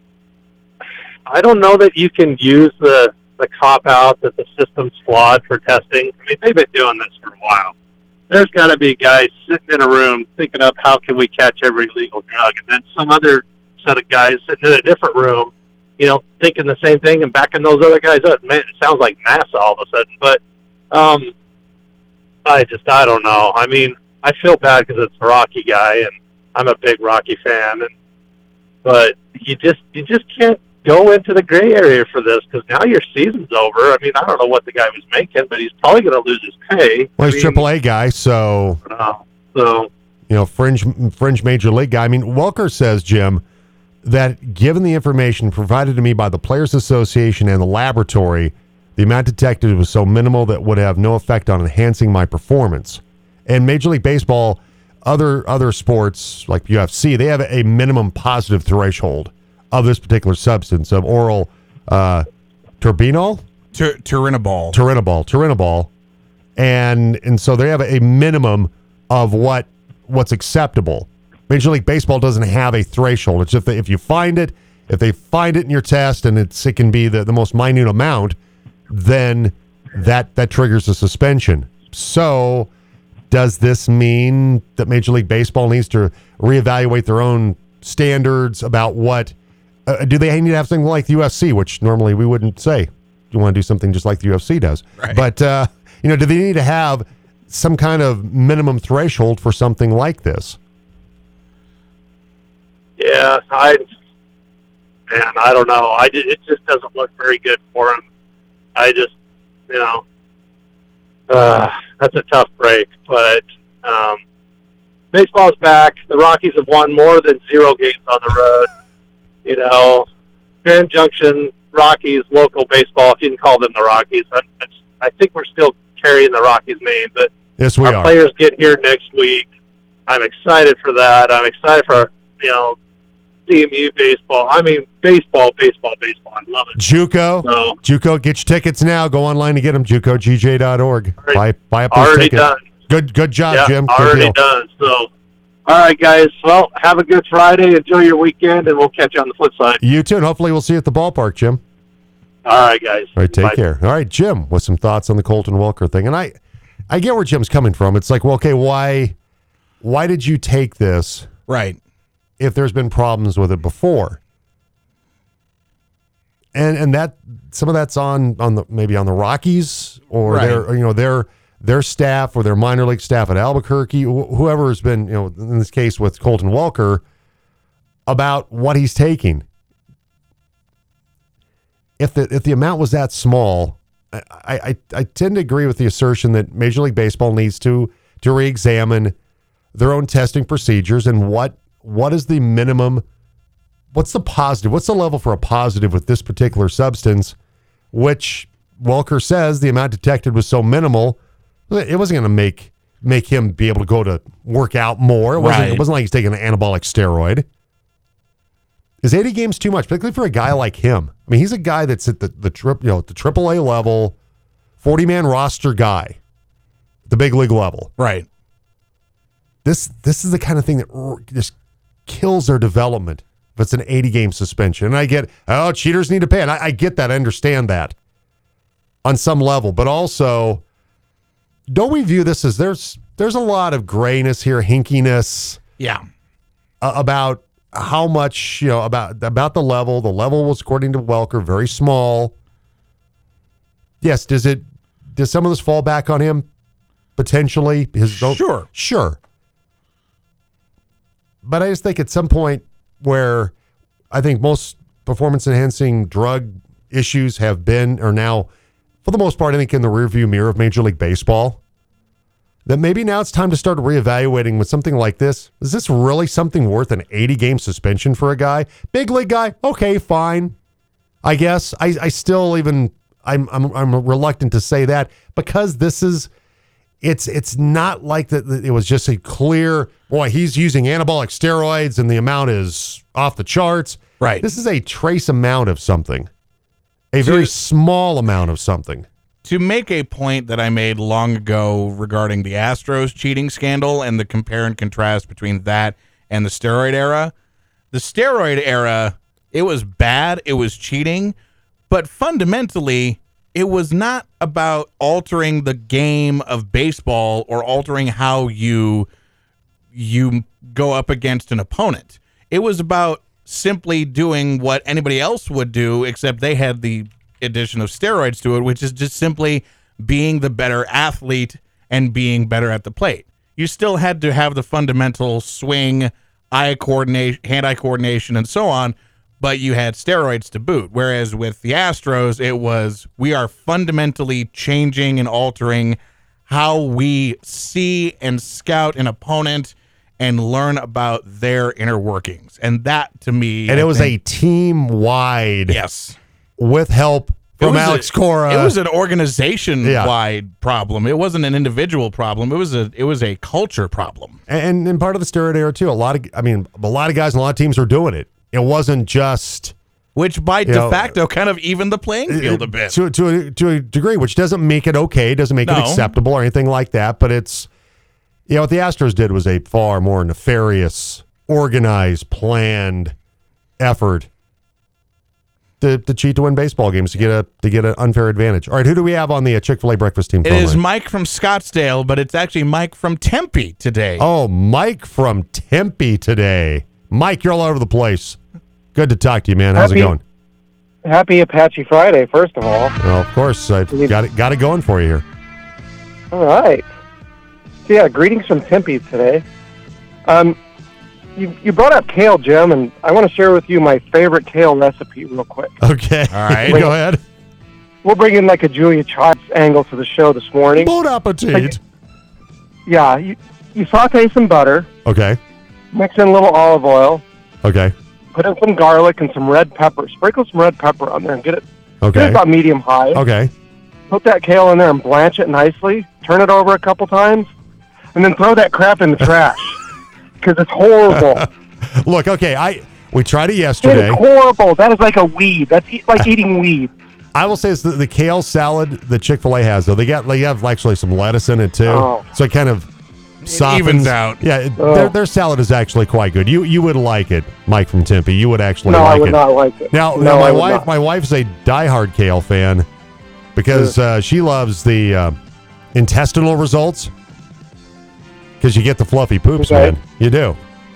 [SPEAKER 8] I don't know that you can use the, the cop-out that the system's flawed for testing. I mean, they've been doing this for a while. There's got to be guys sitting in a room thinking up how can we catch every illegal drug, and then some other set of guys sitting in a different room, you know, thinking the same thing and backing those other guys up. Man, it sounds like NASA all of a sudden. But um, I just, I don't know. I mean, I feel bad because it's a Rocky guy, and I'm a big Rocky fan. And but you just, you just can't go into the gray area for this because now your season's over. I mean, I don't know what the guy was making, but he's probably going to lose his pay.
[SPEAKER 1] Well, he's
[SPEAKER 8] I mean,
[SPEAKER 1] triple A guy, so
[SPEAKER 8] uh, so
[SPEAKER 1] you know, fringe fringe major league guy. I mean, Welker says, Jim, that given the information provided to me by the Players Association and the laboratory, the amount detected was so minimal that would have no effect on enhancing my performance. And Major League Baseball, other other sports like U F C, they have a minimum positive threshold of this particular substance, of oral uh, turbinol?
[SPEAKER 2] Tur- Turinabol.
[SPEAKER 1] Turinabol. Turinabol. And and so they have a minimum of what what's acceptable. Major League Baseball doesn't have a threshold. It's if they, if you find it, if they find it in your test and it's it can be the, the most minute amount, then that that triggers a suspension. So does this mean that Major League Baseball needs to reevaluate their own standards about what uh, do they need to have something like the U F C, which normally we wouldn't say you want to do something just like the U F C does.
[SPEAKER 2] Right.
[SPEAKER 1] But uh, you know, do they need to have some kind of minimum threshold for something like this?
[SPEAKER 8] Yeah, I, man, I don't know. I just, it just doesn't look very good for him. I just, you know, uh, that's a tough break. But um, baseball's back. The Rockies have won more than zero games on the road. You know, Grand Junction, Rockies, local baseball, if you can call them the Rockies. I, I think we're still carrying the Rockies name, but
[SPEAKER 1] Yes, we
[SPEAKER 8] our
[SPEAKER 1] are.
[SPEAKER 8] players get here next week. I'm excited for that. I'm excited for, you know, C M U baseball. I mean, baseball, baseball, baseball. I love it.
[SPEAKER 1] JUCO.
[SPEAKER 8] So,
[SPEAKER 1] JUCO, get your tickets now. Go online to get them. JUCO G J dot org.
[SPEAKER 8] Already-
[SPEAKER 1] Buy, buy up those
[SPEAKER 8] already
[SPEAKER 1] tickets.
[SPEAKER 8] done.
[SPEAKER 1] Good, good job,
[SPEAKER 8] yeah,
[SPEAKER 1] Jim. Good
[SPEAKER 8] already
[SPEAKER 1] deal.
[SPEAKER 8] done. So, all right, guys. Well, have a good Friday. Enjoy your weekend, and we'll catch you on the flip side.
[SPEAKER 1] You too, and hopefully we'll see you at the ballpark, Jim.
[SPEAKER 8] All right, guys.
[SPEAKER 1] All right, take
[SPEAKER 8] Bye.
[SPEAKER 1] care. All right, Jim, with some thoughts on the Colton Welker thing. And I, I get where Jim's coming from. It's like, well, okay, why, why did you take this
[SPEAKER 2] Right.
[SPEAKER 1] if there's been problems with it before? And and that some of that's on on the maybe on the Rockies or
[SPEAKER 2] Right.
[SPEAKER 1] their you know their their staff or their minor league staff at Albuquerque, wh- whoever has been, you know, in this case with Colton Welker, about what he's taking. If the if the amount was that small, I, I, I tend to agree with the assertion that Major League Baseball needs to to reexamine their own testing procedures and what what is the minimum, what's the positive, what's the level for a positive with this particular substance, which Welker says the amount detected was so minimal, it wasn't going to make make him be able to go to work out more. It wasn't,
[SPEAKER 2] Right.
[SPEAKER 1] it wasn't like he's taking an anabolic steroid. Is eighty games too much, particularly for a guy like him? I mean, he's a guy that's at the the trip, you know, the triple A level, forty man roster guy, the big league level.
[SPEAKER 2] Right.
[SPEAKER 1] This this is the kind of thing that r- just kills their development if it's an eighty game suspension. And I get, oh, cheaters need to pay, and I, I get that, I understand that on some level, but also, don't we view this as there's there's a lot of grayness here, hinkiness
[SPEAKER 2] Yeah.
[SPEAKER 1] uh, about how much, you know, about about the level. The level was, according to Welker, very small. Yes, does it does some of this fall back on him potentially? His own-
[SPEAKER 2] Sure.
[SPEAKER 1] sure. But I just think at some point where I think most performance enhancing drug issues have been are now, for the most part, I think in the rearview mirror of Major League Baseball, that maybe now it's time to start reevaluating with something like this. Is this really something worth an eighty game suspension for a guy? Big league guy? Okay, fine. I guess. I, I still even, I'm, I'm I'm reluctant to say that because this is, it's it's not like that it was just a clear, boy, he's using anabolic steroids and the amount is off the charts.
[SPEAKER 2] Right.
[SPEAKER 1] This is a trace amount of something. A very
[SPEAKER 2] To-
[SPEAKER 1] small amount of something.
[SPEAKER 2] To make a point that I made long ago regarding the Astros cheating scandal and the compare and contrast between that and the steroid era, the steroid era, it was bad, it was cheating, but fundamentally, it was not about altering the game of baseball or altering how you you go up against an opponent. It was about simply doing what anybody else would do, except they had the addition of steroids to it, which is just simply being the better athlete and being better at the plate. You still had to have the fundamental swing, eye coordination, hand-eye coordination, and so on, but you had steroids to boot. Whereas with the Astros, it was, we are fundamentally changing and altering how we see and scout an opponent and learn about their inner workings. And that, to me...
[SPEAKER 1] And
[SPEAKER 2] I
[SPEAKER 1] it was
[SPEAKER 2] think,
[SPEAKER 1] a team-wide,
[SPEAKER 2] yes,
[SPEAKER 1] with help from
[SPEAKER 2] It was
[SPEAKER 1] Alex
[SPEAKER 2] a-
[SPEAKER 1] Cora.
[SPEAKER 2] It was an organization-wide problem. It wasn't an individual problem. It was a it was a culture problem.
[SPEAKER 1] and, and part of the steroid era, too. A lot of, I mean, a lot of guys and a lot of teams were doing it. It wasn't just...
[SPEAKER 2] Which, by de
[SPEAKER 1] know,
[SPEAKER 2] facto, kind of evened the playing field a bit.
[SPEAKER 1] To, to, a, to a degree, which doesn't make it okay, doesn't make it
[SPEAKER 2] No.
[SPEAKER 1] acceptable or anything like that, but it's... You know, what the Astros did was a far more nefarious, organized, planned effort to, to cheat to win baseball games to get a to get an unfair advantage. All right, who do we have on the uh, Chick-fil-A breakfast team?
[SPEAKER 2] It
[SPEAKER 1] phone
[SPEAKER 2] is
[SPEAKER 1] line?
[SPEAKER 2] Mike from Scottsdale, but it's actually Mike from Tempe today.
[SPEAKER 1] Oh, Mike from Tempe today. Mike, you're all over the place. Good to talk to you, man. How's
[SPEAKER 5] Happy-
[SPEAKER 1] it going?
[SPEAKER 5] Happy Apache Friday, first of all.
[SPEAKER 1] Well, of course, I've got it got it going for you here.
[SPEAKER 5] All right. So, yeah, greetings from Tempe today. Um, you, you brought up kale, Jim, and I want to share with you my favorite kale recipe real quick.
[SPEAKER 1] Okay.
[SPEAKER 2] All right.
[SPEAKER 1] Go ahead.
[SPEAKER 5] We'll bring in like a Julia Child angle to the show this morning.
[SPEAKER 1] Bon appetit.
[SPEAKER 5] Yeah, you, you saute some butter,
[SPEAKER 1] Okay.
[SPEAKER 5] mix in a little olive oil,
[SPEAKER 1] Okay.
[SPEAKER 5] put in some garlic and some red pepper. Sprinkle some red pepper on there and get it, get it
[SPEAKER 1] Okay.
[SPEAKER 5] about medium high.
[SPEAKER 1] Okay.
[SPEAKER 5] Put that kale in there and blanch it nicely. Turn it over a couple times, and then throw that crap in the trash because it's horrible.
[SPEAKER 1] Look, okay, I we tried it
[SPEAKER 5] It
[SPEAKER 1] yesterday.
[SPEAKER 5] is horrible. That is like a weed. That's e- like eating weed.
[SPEAKER 1] I will say it's the, the kale salad that Chick-fil-A has, though. They got they have actually some lettuce in it too,
[SPEAKER 5] Oh.
[SPEAKER 1] so it kind of softens
[SPEAKER 2] evens out.
[SPEAKER 1] Yeah, it,
[SPEAKER 5] Oh.
[SPEAKER 1] their, their salad is actually quite good. You you would like it, Mike from Tempe. You would actually
[SPEAKER 5] No,
[SPEAKER 1] like
[SPEAKER 5] I would
[SPEAKER 1] it.
[SPEAKER 5] not like it.
[SPEAKER 1] Now,
[SPEAKER 5] no,
[SPEAKER 1] now my
[SPEAKER 5] I would
[SPEAKER 1] wife
[SPEAKER 5] not.
[SPEAKER 1] my wife's a diehard kale fan because uh, she loves the uh, intestinal results because you get the fluffy poops,
[SPEAKER 5] Okay.
[SPEAKER 1] man. You do.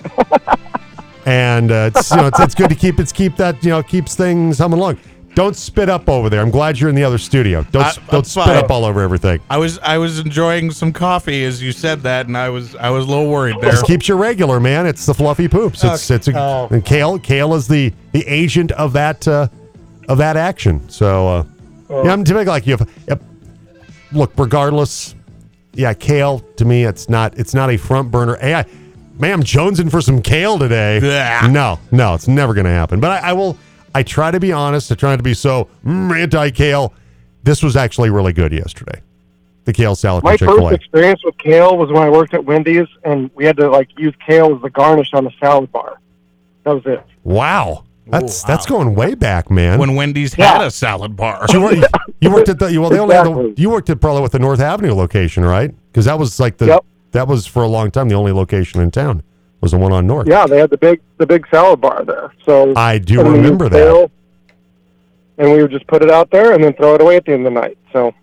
[SPEAKER 1] And uh, it's, you know, it's it's good to keep it's keep that you know keeps things humming along. Don't spit up over there. I'm glad you're in the other studio. Don't
[SPEAKER 2] I-
[SPEAKER 1] don't
[SPEAKER 2] I'm
[SPEAKER 1] spit
[SPEAKER 2] fine.
[SPEAKER 1] up all over everything.
[SPEAKER 2] I was I was enjoying some coffee as you said that, and I was I was a little worried there.
[SPEAKER 1] Just keeps you regular, man. It's the fluffy poops. It's it's a,
[SPEAKER 2] Oh.
[SPEAKER 1] and kale kale is the the agent of that uh, of that action. So uh, yeah, I'm typically like you. Have, yep. Look, regardless, yeah, kale to me it's not it's not a front burner. Hey, I, man, I'm jonesing for some kale today.
[SPEAKER 2] Blah.
[SPEAKER 1] No, no, it's never going to happen. But I, I will. I try to be honest. I try to be so mm, anti-kale. This was actually really good yesterday. The kale salad
[SPEAKER 5] My
[SPEAKER 1] from
[SPEAKER 5] first
[SPEAKER 1] Chick-fil-A.
[SPEAKER 5] experience with kale was when I worked at Wendy's, and we had to like use kale as the garnish on the salad bar. That was it.
[SPEAKER 1] Wow, that's
[SPEAKER 2] wow.
[SPEAKER 1] that's going way back, man.
[SPEAKER 2] When Wendy's
[SPEAKER 5] Yeah.
[SPEAKER 2] had a salad bar.
[SPEAKER 1] you, worked, you worked at the you- well. They only had the,
[SPEAKER 5] Exactly.
[SPEAKER 1] you worked at probably with the North Avenue location, right? Because that was like the
[SPEAKER 5] Yep.
[SPEAKER 1] that was for a long time the only location in town was the one on North.
[SPEAKER 5] Yeah, they had the big the big salad bar there. So
[SPEAKER 1] I do
[SPEAKER 5] and we used
[SPEAKER 1] remember that.
[SPEAKER 5] kale, and we would just put it out there and then throw it away at the end of the night. So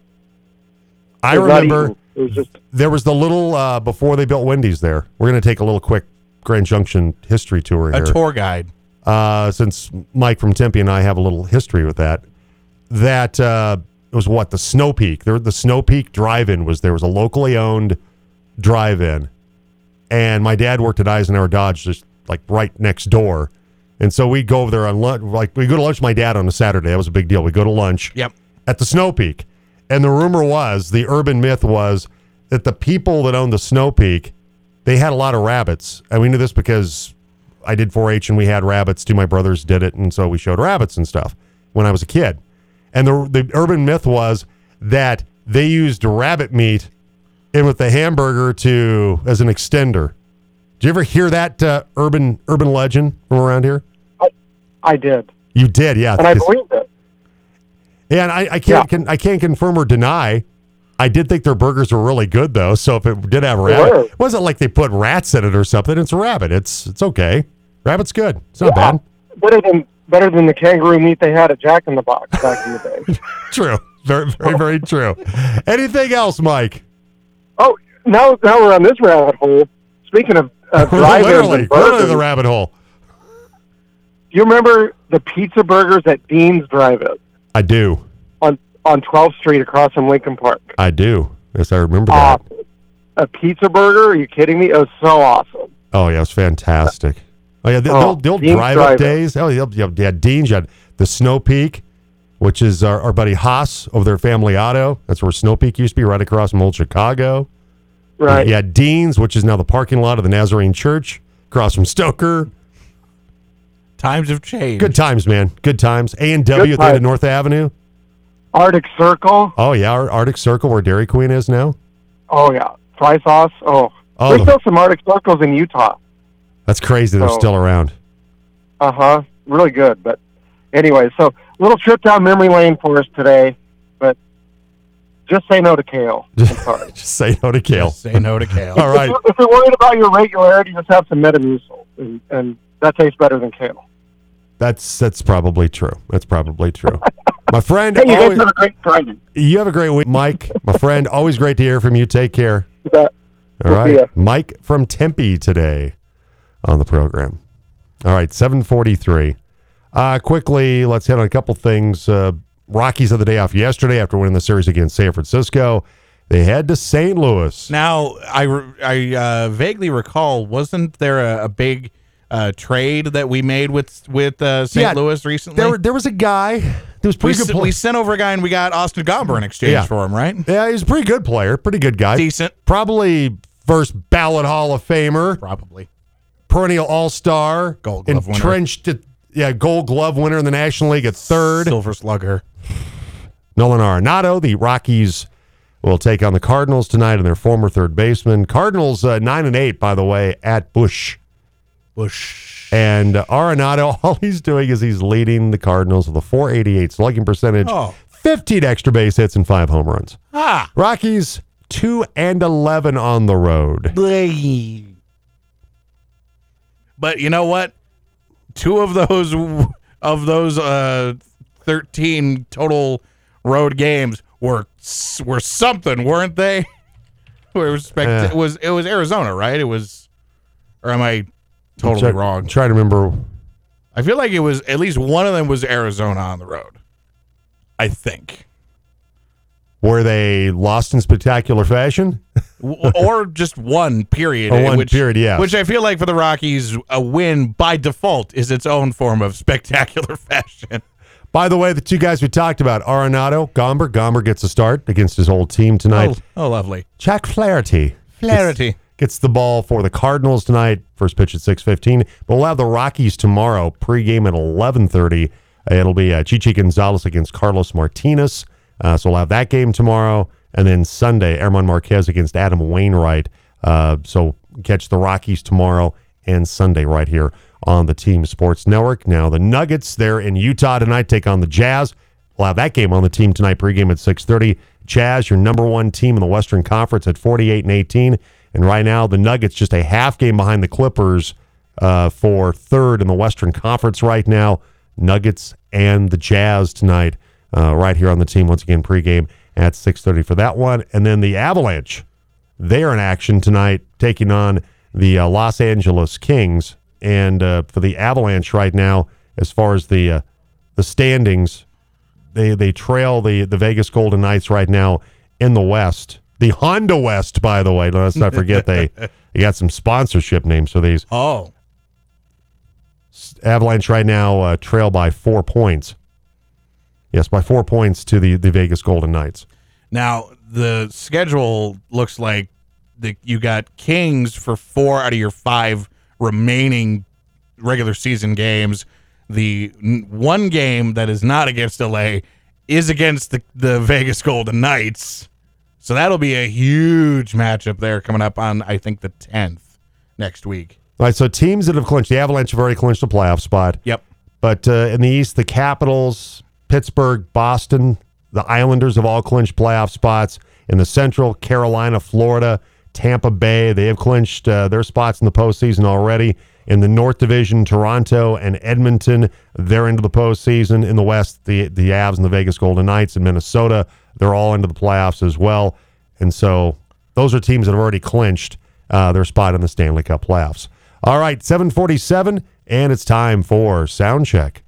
[SPEAKER 1] I
[SPEAKER 5] it was not
[SPEAKER 1] remember
[SPEAKER 5] eaten. It was just
[SPEAKER 1] there was the little uh, before they built Wendy's there. We're going to take a little quick Grand Junction history tour
[SPEAKER 2] A
[SPEAKER 1] here.
[SPEAKER 2] tour guide.
[SPEAKER 1] uh, since Mike from Tempe and I have a little history with that. That uh, was what the Snow Peak. There, the Snow Peak Drive-In was there was a locally owned drive-in, and my dad worked at Eisenhower Dodge, just like right next door. And so we'd go over there on lunch. Like we go to lunch with my dad on a Saturday. That was a big deal. We go to lunch
[SPEAKER 2] Yep.
[SPEAKER 1] at the Snow Peak, and the rumor was, the urban myth was that the people that owned the Snow Peak, they had a lot of rabbits, and we knew this because I did four H and we had rabbits too. My brothers did it, and so we showed rabbits and stuff when I was a kid. And the the urban myth was that they used rabbit meat in with the hamburger to as an extender. Did you ever hear that uh, urban urban legend from around here?
[SPEAKER 5] I did,
[SPEAKER 1] You did, yeah.
[SPEAKER 5] and I
[SPEAKER 1] Because-
[SPEAKER 5] believed it.
[SPEAKER 1] yeah, and I, I can't
[SPEAKER 5] Yeah.
[SPEAKER 1] can, I can't confirm or deny. I did think their burgers were really good though. So if it did have
[SPEAKER 5] They
[SPEAKER 1] rabbit,
[SPEAKER 5] were.
[SPEAKER 1] it wasn't like they put rats in it or something. It's a rabbit. It's it's okay. Rabbit's good. It's not
[SPEAKER 5] Yeah.
[SPEAKER 1] bad.
[SPEAKER 5] Better than better than the kangaroo meat they had at Jack in the Box back in the day.
[SPEAKER 1] True. Very very very true. Anything else, Mike?
[SPEAKER 5] Oh, now now we're on this rabbit hole. Speaking of uh, drive-ins
[SPEAKER 1] literally,
[SPEAKER 5] and
[SPEAKER 1] literally
[SPEAKER 5] burgers,
[SPEAKER 1] the rabbit hole.
[SPEAKER 5] do you remember the pizza burgers at Dean's Drive-In
[SPEAKER 1] I do.
[SPEAKER 5] on on twelfth Street across from Lincoln Park?
[SPEAKER 1] I do. Yes, I remember that.
[SPEAKER 5] Awesome. A pizza burger? Are you kidding me? It was so awesome.
[SPEAKER 1] Oh yeah, it was fantastic. Oh yeah, the,
[SPEAKER 5] Oh,
[SPEAKER 1] the old, the old
[SPEAKER 5] Dean's
[SPEAKER 1] drive-up
[SPEAKER 5] Drive-In.
[SPEAKER 1] days. Oh yeah, yeah, yeah, Dean's. You had the Snow Peak, which is our, our buddy Haas over their Family Auto. That's where Snow Peak used to be, right across from Old Chicago.
[SPEAKER 5] Right.
[SPEAKER 1] You had Dean's, which is now the parking lot of the Nazarene Church, across from Stoker.
[SPEAKER 2] Times have changed.
[SPEAKER 1] Good times, man. Good times. A and W
[SPEAKER 5] Good
[SPEAKER 1] at the end of
[SPEAKER 5] times.
[SPEAKER 1] North Avenue.
[SPEAKER 5] Arctic Circle.
[SPEAKER 1] Oh, yeah, our Arctic Circle, where Dairy Queen is now.
[SPEAKER 5] Oh, yeah. Fry sauce. Oh.
[SPEAKER 1] Oh,
[SPEAKER 5] There's
[SPEAKER 1] the-
[SPEAKER 5] still some Arctic Circles in Utah.
[SPEAKER 1] That's crazy they're
[SPEAKER 5] So-
[SPEAKER 1] still around.
[SPEAKER 5] Uh-huh. Really good. But anyway, so little trip down memory lane for us today. But just say no to kale. I'm sorry.
[SPEAKER 1] Just say no to kale.
[SPEAKER 2] Say no to kale.
[SPEAKER 1] All right.
[SPEAKER 5] If you're worried about your regularity, just have some Metamucil. And, and that tastes better than kale.
[SPEAKER 1] That's that's probably true. That's probably true. My friend,
[SPEAKER 5] Hey, you guys
[SPEAKER 1] always,
[SPEAKER 5] have a great Friday.
[SPEAKER 1] you have a great week. Mike, my friend, always great to hear from you. Take care.
[SPEAKER 5] You bet.
[SPEAKER 1] All
[SPEAKER 5] We'll see
[SPEAKER 1] right.
[SPEAKER 5] ya.
[SPEAKER 1] Mike from Tempe today on the program. All right, seven forty-three. Uh, quickly, let's hit on a couple things. Uh, Rockies had the day off yesterday after winning the series against San Francisco. They head to Saint Louis.
[SPEAKER 2] Now, I, re- I uh, vaguely recall, wasn't there a, a big uh, trade that we made with with uh, Saint
[SPEAKER 1] Yeah,
[SPEAKER 2] Louis recently?
[SPEAKER 1] There, there was a guy. There was a
[SPEAKER 2] we,
[SPEAKER 1] pretty good
[SPEAKER 2] s-
[SPEAKER 1] player.
[SPEAKER 2] we sent over a guy and we got Austin Gomber in exchange
[SPEAKER 1] Yeah.
[SPEAKER 2] for him, right?
[SPEAKER 1] Yeah, he's a pretty good player. Pretty good guy.
[SPEAKER 2] Decent.
[SPEAKER 1] Probably first ballot Hall of Famer.
[SPEAKER 2] Probably.
[SPEAKER 1] Perennial All-Star.
[SPEAKER 2] Gold Glove winner.
[SPEAKER 1] entrenched at, yeah, Gold Glove winner in the National League at third.
[SPEAKER 2] Silver Slugger.
[SPEAKER 1] Nolan Arenado, the Rockies will take on the Cardinals tonight and their former third baseman. Cardinals uh, nine and eight, by the way, at Busch.
[SPEAKER 2] Bush.
[SPEAKER 1] And uh, Arenado, all he's doing is he's leading the Cardinals with a four eighty-eight slugging percentage,
[SPEAKER 2] Oh.
[SPEAKER 1] fifteen extra base hits, and five home runs.
[SPEAKER 2] Ah.
[SPEAKER 1] Rockies two and eleven on the road.
[SPEAKER 2] But you know what? Two of those of those uh, thirteen total road games were were something, weren't they? Were spect-
[SPEAKER 1] Yeah.
[SPEAKER 2] It was it was Arizona, right? It was, or am I totally
[SPEAKER 1] Try-
[SPEAKER 2] wrong?
[SPEAKER 1] Trying to remember.
[SPEAKER 2] I feel like it was at least one of them was Arizona on the road. I think,
[SPEAKER 1] Were they lost in spectacular fashion?
[SPEAKER 2] W- or just one period.
[SPEAKER 1] Or
[SPEAKER 2] in
[SPEAKER 1] one
[SPEAKER 2] which,
[SPEAKER 1] period, yes.
[SPEAKER 2] Which I feel like for the Rockies, a win by default is its own form of spectacular fashion.
[SPEAKER 1] By the way, the two guys we talked about, Arenado, Gomber. Gomber gets a start against his old team tonight.
[SPEAKER 2] Oh, oh, lovely.
[SPEAKER 1] Jack Flaherty.
[SPEAKER 2] Flaherty.
[SPEAKER 1] Gets, gets the ball for the Cardinals tonight. First pitch at six fifteen. But we'll have the Rockies tomorrow, pregame at eleven thirty. Uh, it'll be uh, Chichi Gonzalez against Carlos Martinez. Uh, so we'll have that game tomorrow. And then Sunday, Herman Marquez against Adam Wainwright. Uh, so catch the Rockies tomorrow and Sunday right here on the Team Sports Network. Now, the Nuggets, they're in Utah tonight, take on the Jazz. We'll have that game on the team tonight, pregame at six thirty. Jazz, your number one team in the Western Conference at forty-eight and eighteen. And right now, the Nuggets just a half game behind the Clippers uh, for third in the Western Conference right now. Nuggets and the Jazz tonight uh, right here on the team, once again, pregame at six thirty for that one. And then the Avalanche, they're in action tonight, taking on the uh, Los Angeles Kings. And uh, for the Avalanche right now, as far as the uh, the standings, they they trail the, the Vegas Golden Knights right now in the West. The Honda West, by the way. Let's not forget they, they got some sponsorship names for these.
[SPEAKER 2] Oh.
[SPEAKER 1] Avalanche right now uh, trail by four points. Yes, by four points to the, the Vegas Golden Knights.
[SPEAKER 2] Now, the schedule looks like the, you got Kings for four out of your five remaining regular season games. The n- one game that is not against L A is against the, the Vegas Golden Knights. So that'll be a huge matchup there coming up on, I think, the tenth next week.
[SPEAKER 1] All right, so teams that have clinched, the Avalanche have already clinched a playoff spot.
[SPEAKER 2] Yep.
[SPEAKER 1] But uh, in the East, the Capitals, Pittsburgh, Boston, the Islanders have all clinched playoff spots. In the Central, Carolina, Florida, Tampa Bay, they have clinched uh, their spots in the postseason already. In the North Division, Toronto and Edmonton, they're into the postseason. In the West, the the Avs and the Vegas Golden Knights. In Minnesota, they're all into the playoffs as well. And so those are teams that have already clinched uh, their spot in the Stanley Cup playoffs. All right, seven forty-seven, and it's time for Sound Check.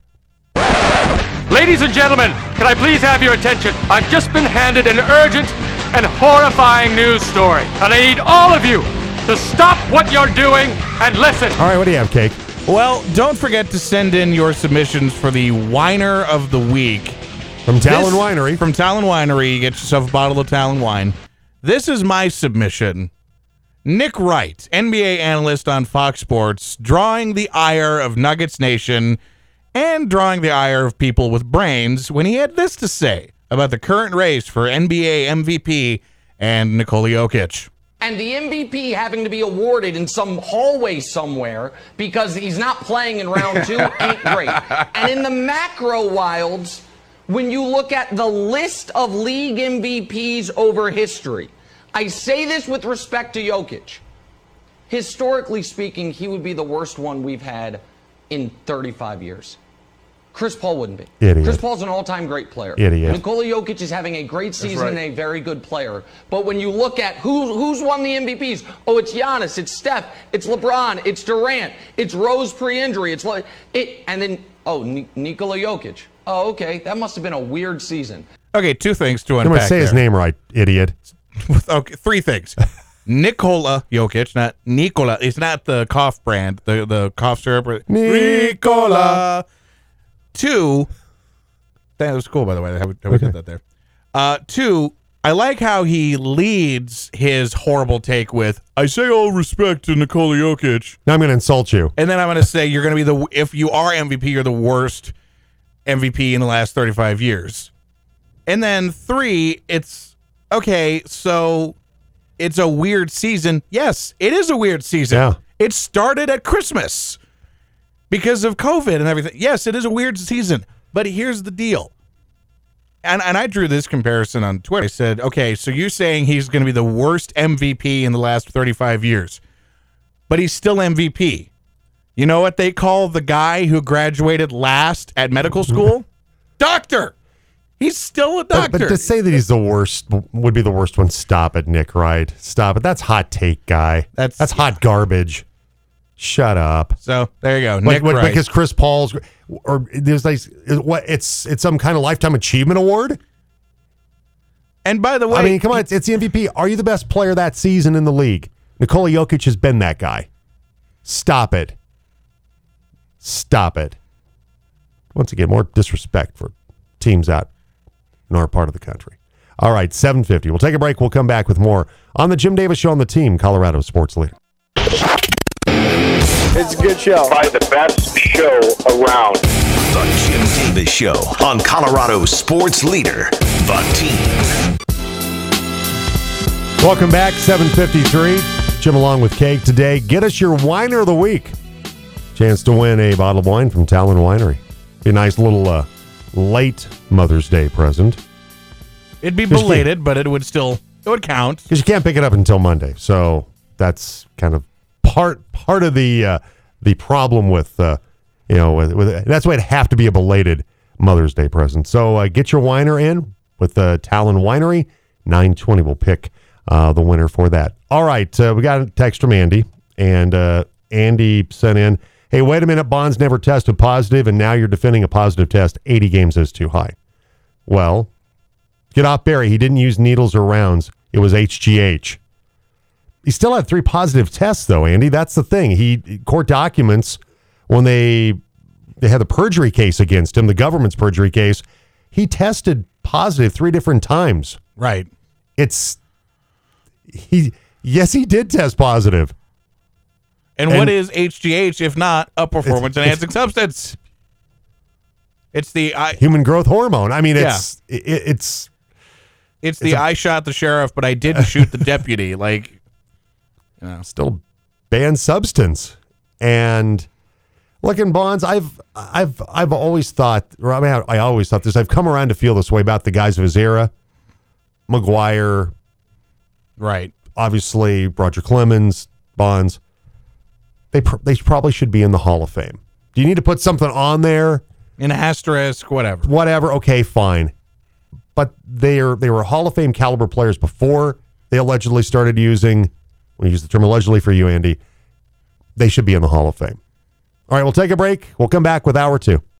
[SPEAKER 9] Ladies and gentlemen, can I please have your attention? I've just been handed an urgent and horrifying news story, and I need all of you to stop what you're doing and listen.
[SPEAKER 1] All right, what do you have, Cake?
[SPEAKER 2] Well, don't forget to send in your submissions for the Whiner of the Week.
[SPEAKER 1] From Talon
[SPEAKER 2] This-
[SPEAKER 1] Winery.
[SPEAKER 2] From Talon Winery. You get yourself a bottle of Talon wine. This is my submission Nick Wright, N B A analyst on Fox Sports, drawing the ire of Nuggets Nation and drawing the ire of people with brains when he had this to say about the current race for N B A M V P and Nikola Jokic.
[SPEAKER 10] And the M V P having to be awarded in some hallway somewhere because he's not playing in round two ain't great. And in the macro wilds, when you look at the list of league M V Ps over history, I say this with respect to Jokic. Historically speaking, he would be the worst one we've had in thirty-five years. Chris Paul wouldn't be.
[SPEAKER 1] Idiot.
[SPEAKER 10] Chris Paul's an all-time great player.
[SPEAKER 1] Idiot.
[SPEAKER 10] Nikola Jokic is having a great season
[SPEAKER 1] right.
[SPEAKER 10] and a very good player. But when you look at who, who's won the M V Ps, oh, it's Giannis, it's Steph, it's LeBron, it's Durant, it's Rose pre-injury, it's it, and then oh, N- Nikola Jokic. Oh, okay, that must have been a weird season.
[SPEAKER 2] Okay, two things to
[SPEAKER 1] I'm
[SPEAKER 2] unpack.
[SPEAKER 1] going to say his
[SPEAKER 2] there.
[SPEAKER 1] name right, idiot.
[SPEAKER 2] Okay, three things. Nikola Jokic, not Nikola. It's not the cough brand, the the cough syrup. Nikola. Two. That was cool, by the way. How we, how we
[SPEAKER 1] Okay.
[SPEAKER 2] did that there. Uh, two. I like how he leads his horrible take with, "I say all respect to Nikola Jokic."
[SPEAKER 1] Now I'm going to insult you.
[SPEAKER 2] And then I'm going to say you're going to be the if you are M V P, you're the worst M V P in the last thirty-five years. And then three, it's okay, so it's a weird season. Yes, it is a weird season.
[SPEAKER 1] Yeah.
[SPEAKER 2] It started at Christmas because of COVID and everything. Yes, it is a weird season. But here's the deal. And and I drew this comparison on Twitter. I said, okay, so you're saying he's going to be the worst M V P in the last thirty-five years, but he's still M V P. You know what they call the guy who graduated last at medical school? Doctor. He's still a doctor.
[SPEAKER 1] But, but to say that he's the worst would be the worst one. Stop it, Nick Wright. Stop it. That's hot take, guy.
[SPEAKER 2] That's
[SPEAKER 1] That's hot garbage. Shut up.
[SPEAKER 2] So there you go.
[SPEAKER 1] Like,
[SPEAKER 2] Nick
[SPEAKER 1] what,
[SPEAKER 2] Wright.
[SPEAKER 1] because Chris Paul's or there's like what it's it's some kind of lifetime achievement award.
[SPEAKER 2] And by the way,
[SPEAKER 1] I mean, come on, it's, it's the M V P. Are you the best player that season in the league? Nikola Jokic has been that guy. Stop it. Stop it. Once again, more disrespect for teams out in our part of the country. All right, seven fifty. We'll take a break. We'll come back with more on the Jim Davis Show on the Team, Colorado Sports Leader.
[SPEAKER 11] It's a good show.
[SPEAKER 6] Probably the best show around.
[SPEAKER 7] The Jim Davis Show on Colorado Sports Leader, The Team.
[SPEAKER 1] Welcome back, seven fifty-three. Jim along with Cake today. Get us your Winer of the Week. Chance to win a bottle of wine from Talon Winery. Be a nice little uh, late Mother's Day present.
[SPEAKER 2] it'd be belated, but it would still it would count.
[SPEAKER 1] Because you can't pick it up until Monday. So that's kind of part part of the uh, the problem with, uh, you know, with, with that's why it'd have to be a belated Mother's Day present. So uh, get your Winer in with the Talon Winery. nine twenty will pick uh, the winner for that. All right, uh, we got a text from Andy, and uh, Andy sent in, hey, wait a minute, Bonds never tested positive, and now you're defending a positive test. eighty games is too high. Well, get off Barry. He didn't use needles or rounds. It was H G H. He still had three positive tests, though, Andy. That's the thing. He court documents, when they they had the perjury case against him, the government's perjury case, he tested positive three different times.
[SPEAKER 2] Right.
[SPEAKER 1] It's he. Yes, he did test positive.
[SPEAKER 2] And,
[SPEAKER 1] And-
[SPEAKER 2] what is H G H if not a performance-enhancing substance? It's the I,
[SPEAKER 1] Human growth hormone. I mean, it's it, it's
[SPEAKER 2] it's the
[SPEAKER 1] it's a-
[SPEAKER 2] I shot the sheriff, but I didn't shoot the deputy. Like, you know.
[SPEAKER 1] still banned substance. And looking Bonds, I've I've I've always thought, or I mean, I always thought this. I've come around to feel this way about the guys of his era. McGuire,
[SPEAKER 2] Right.
[SPEAKER 1] obviously Roger Clemens, Bonds. They pr- they probably should be in the Hall of Fame. Do you need to put something on there?
[SPEAKER 2] An asterisk, whatever.
[SPEAKER 1] Whatever. Okay, fine. But they are they were Hall of Fame caliber players before they allegedly started using. We use the term allegedly for you, Andy. They should be in the Hall of Fame. All right, we'll take a break. We'll come back with hour two.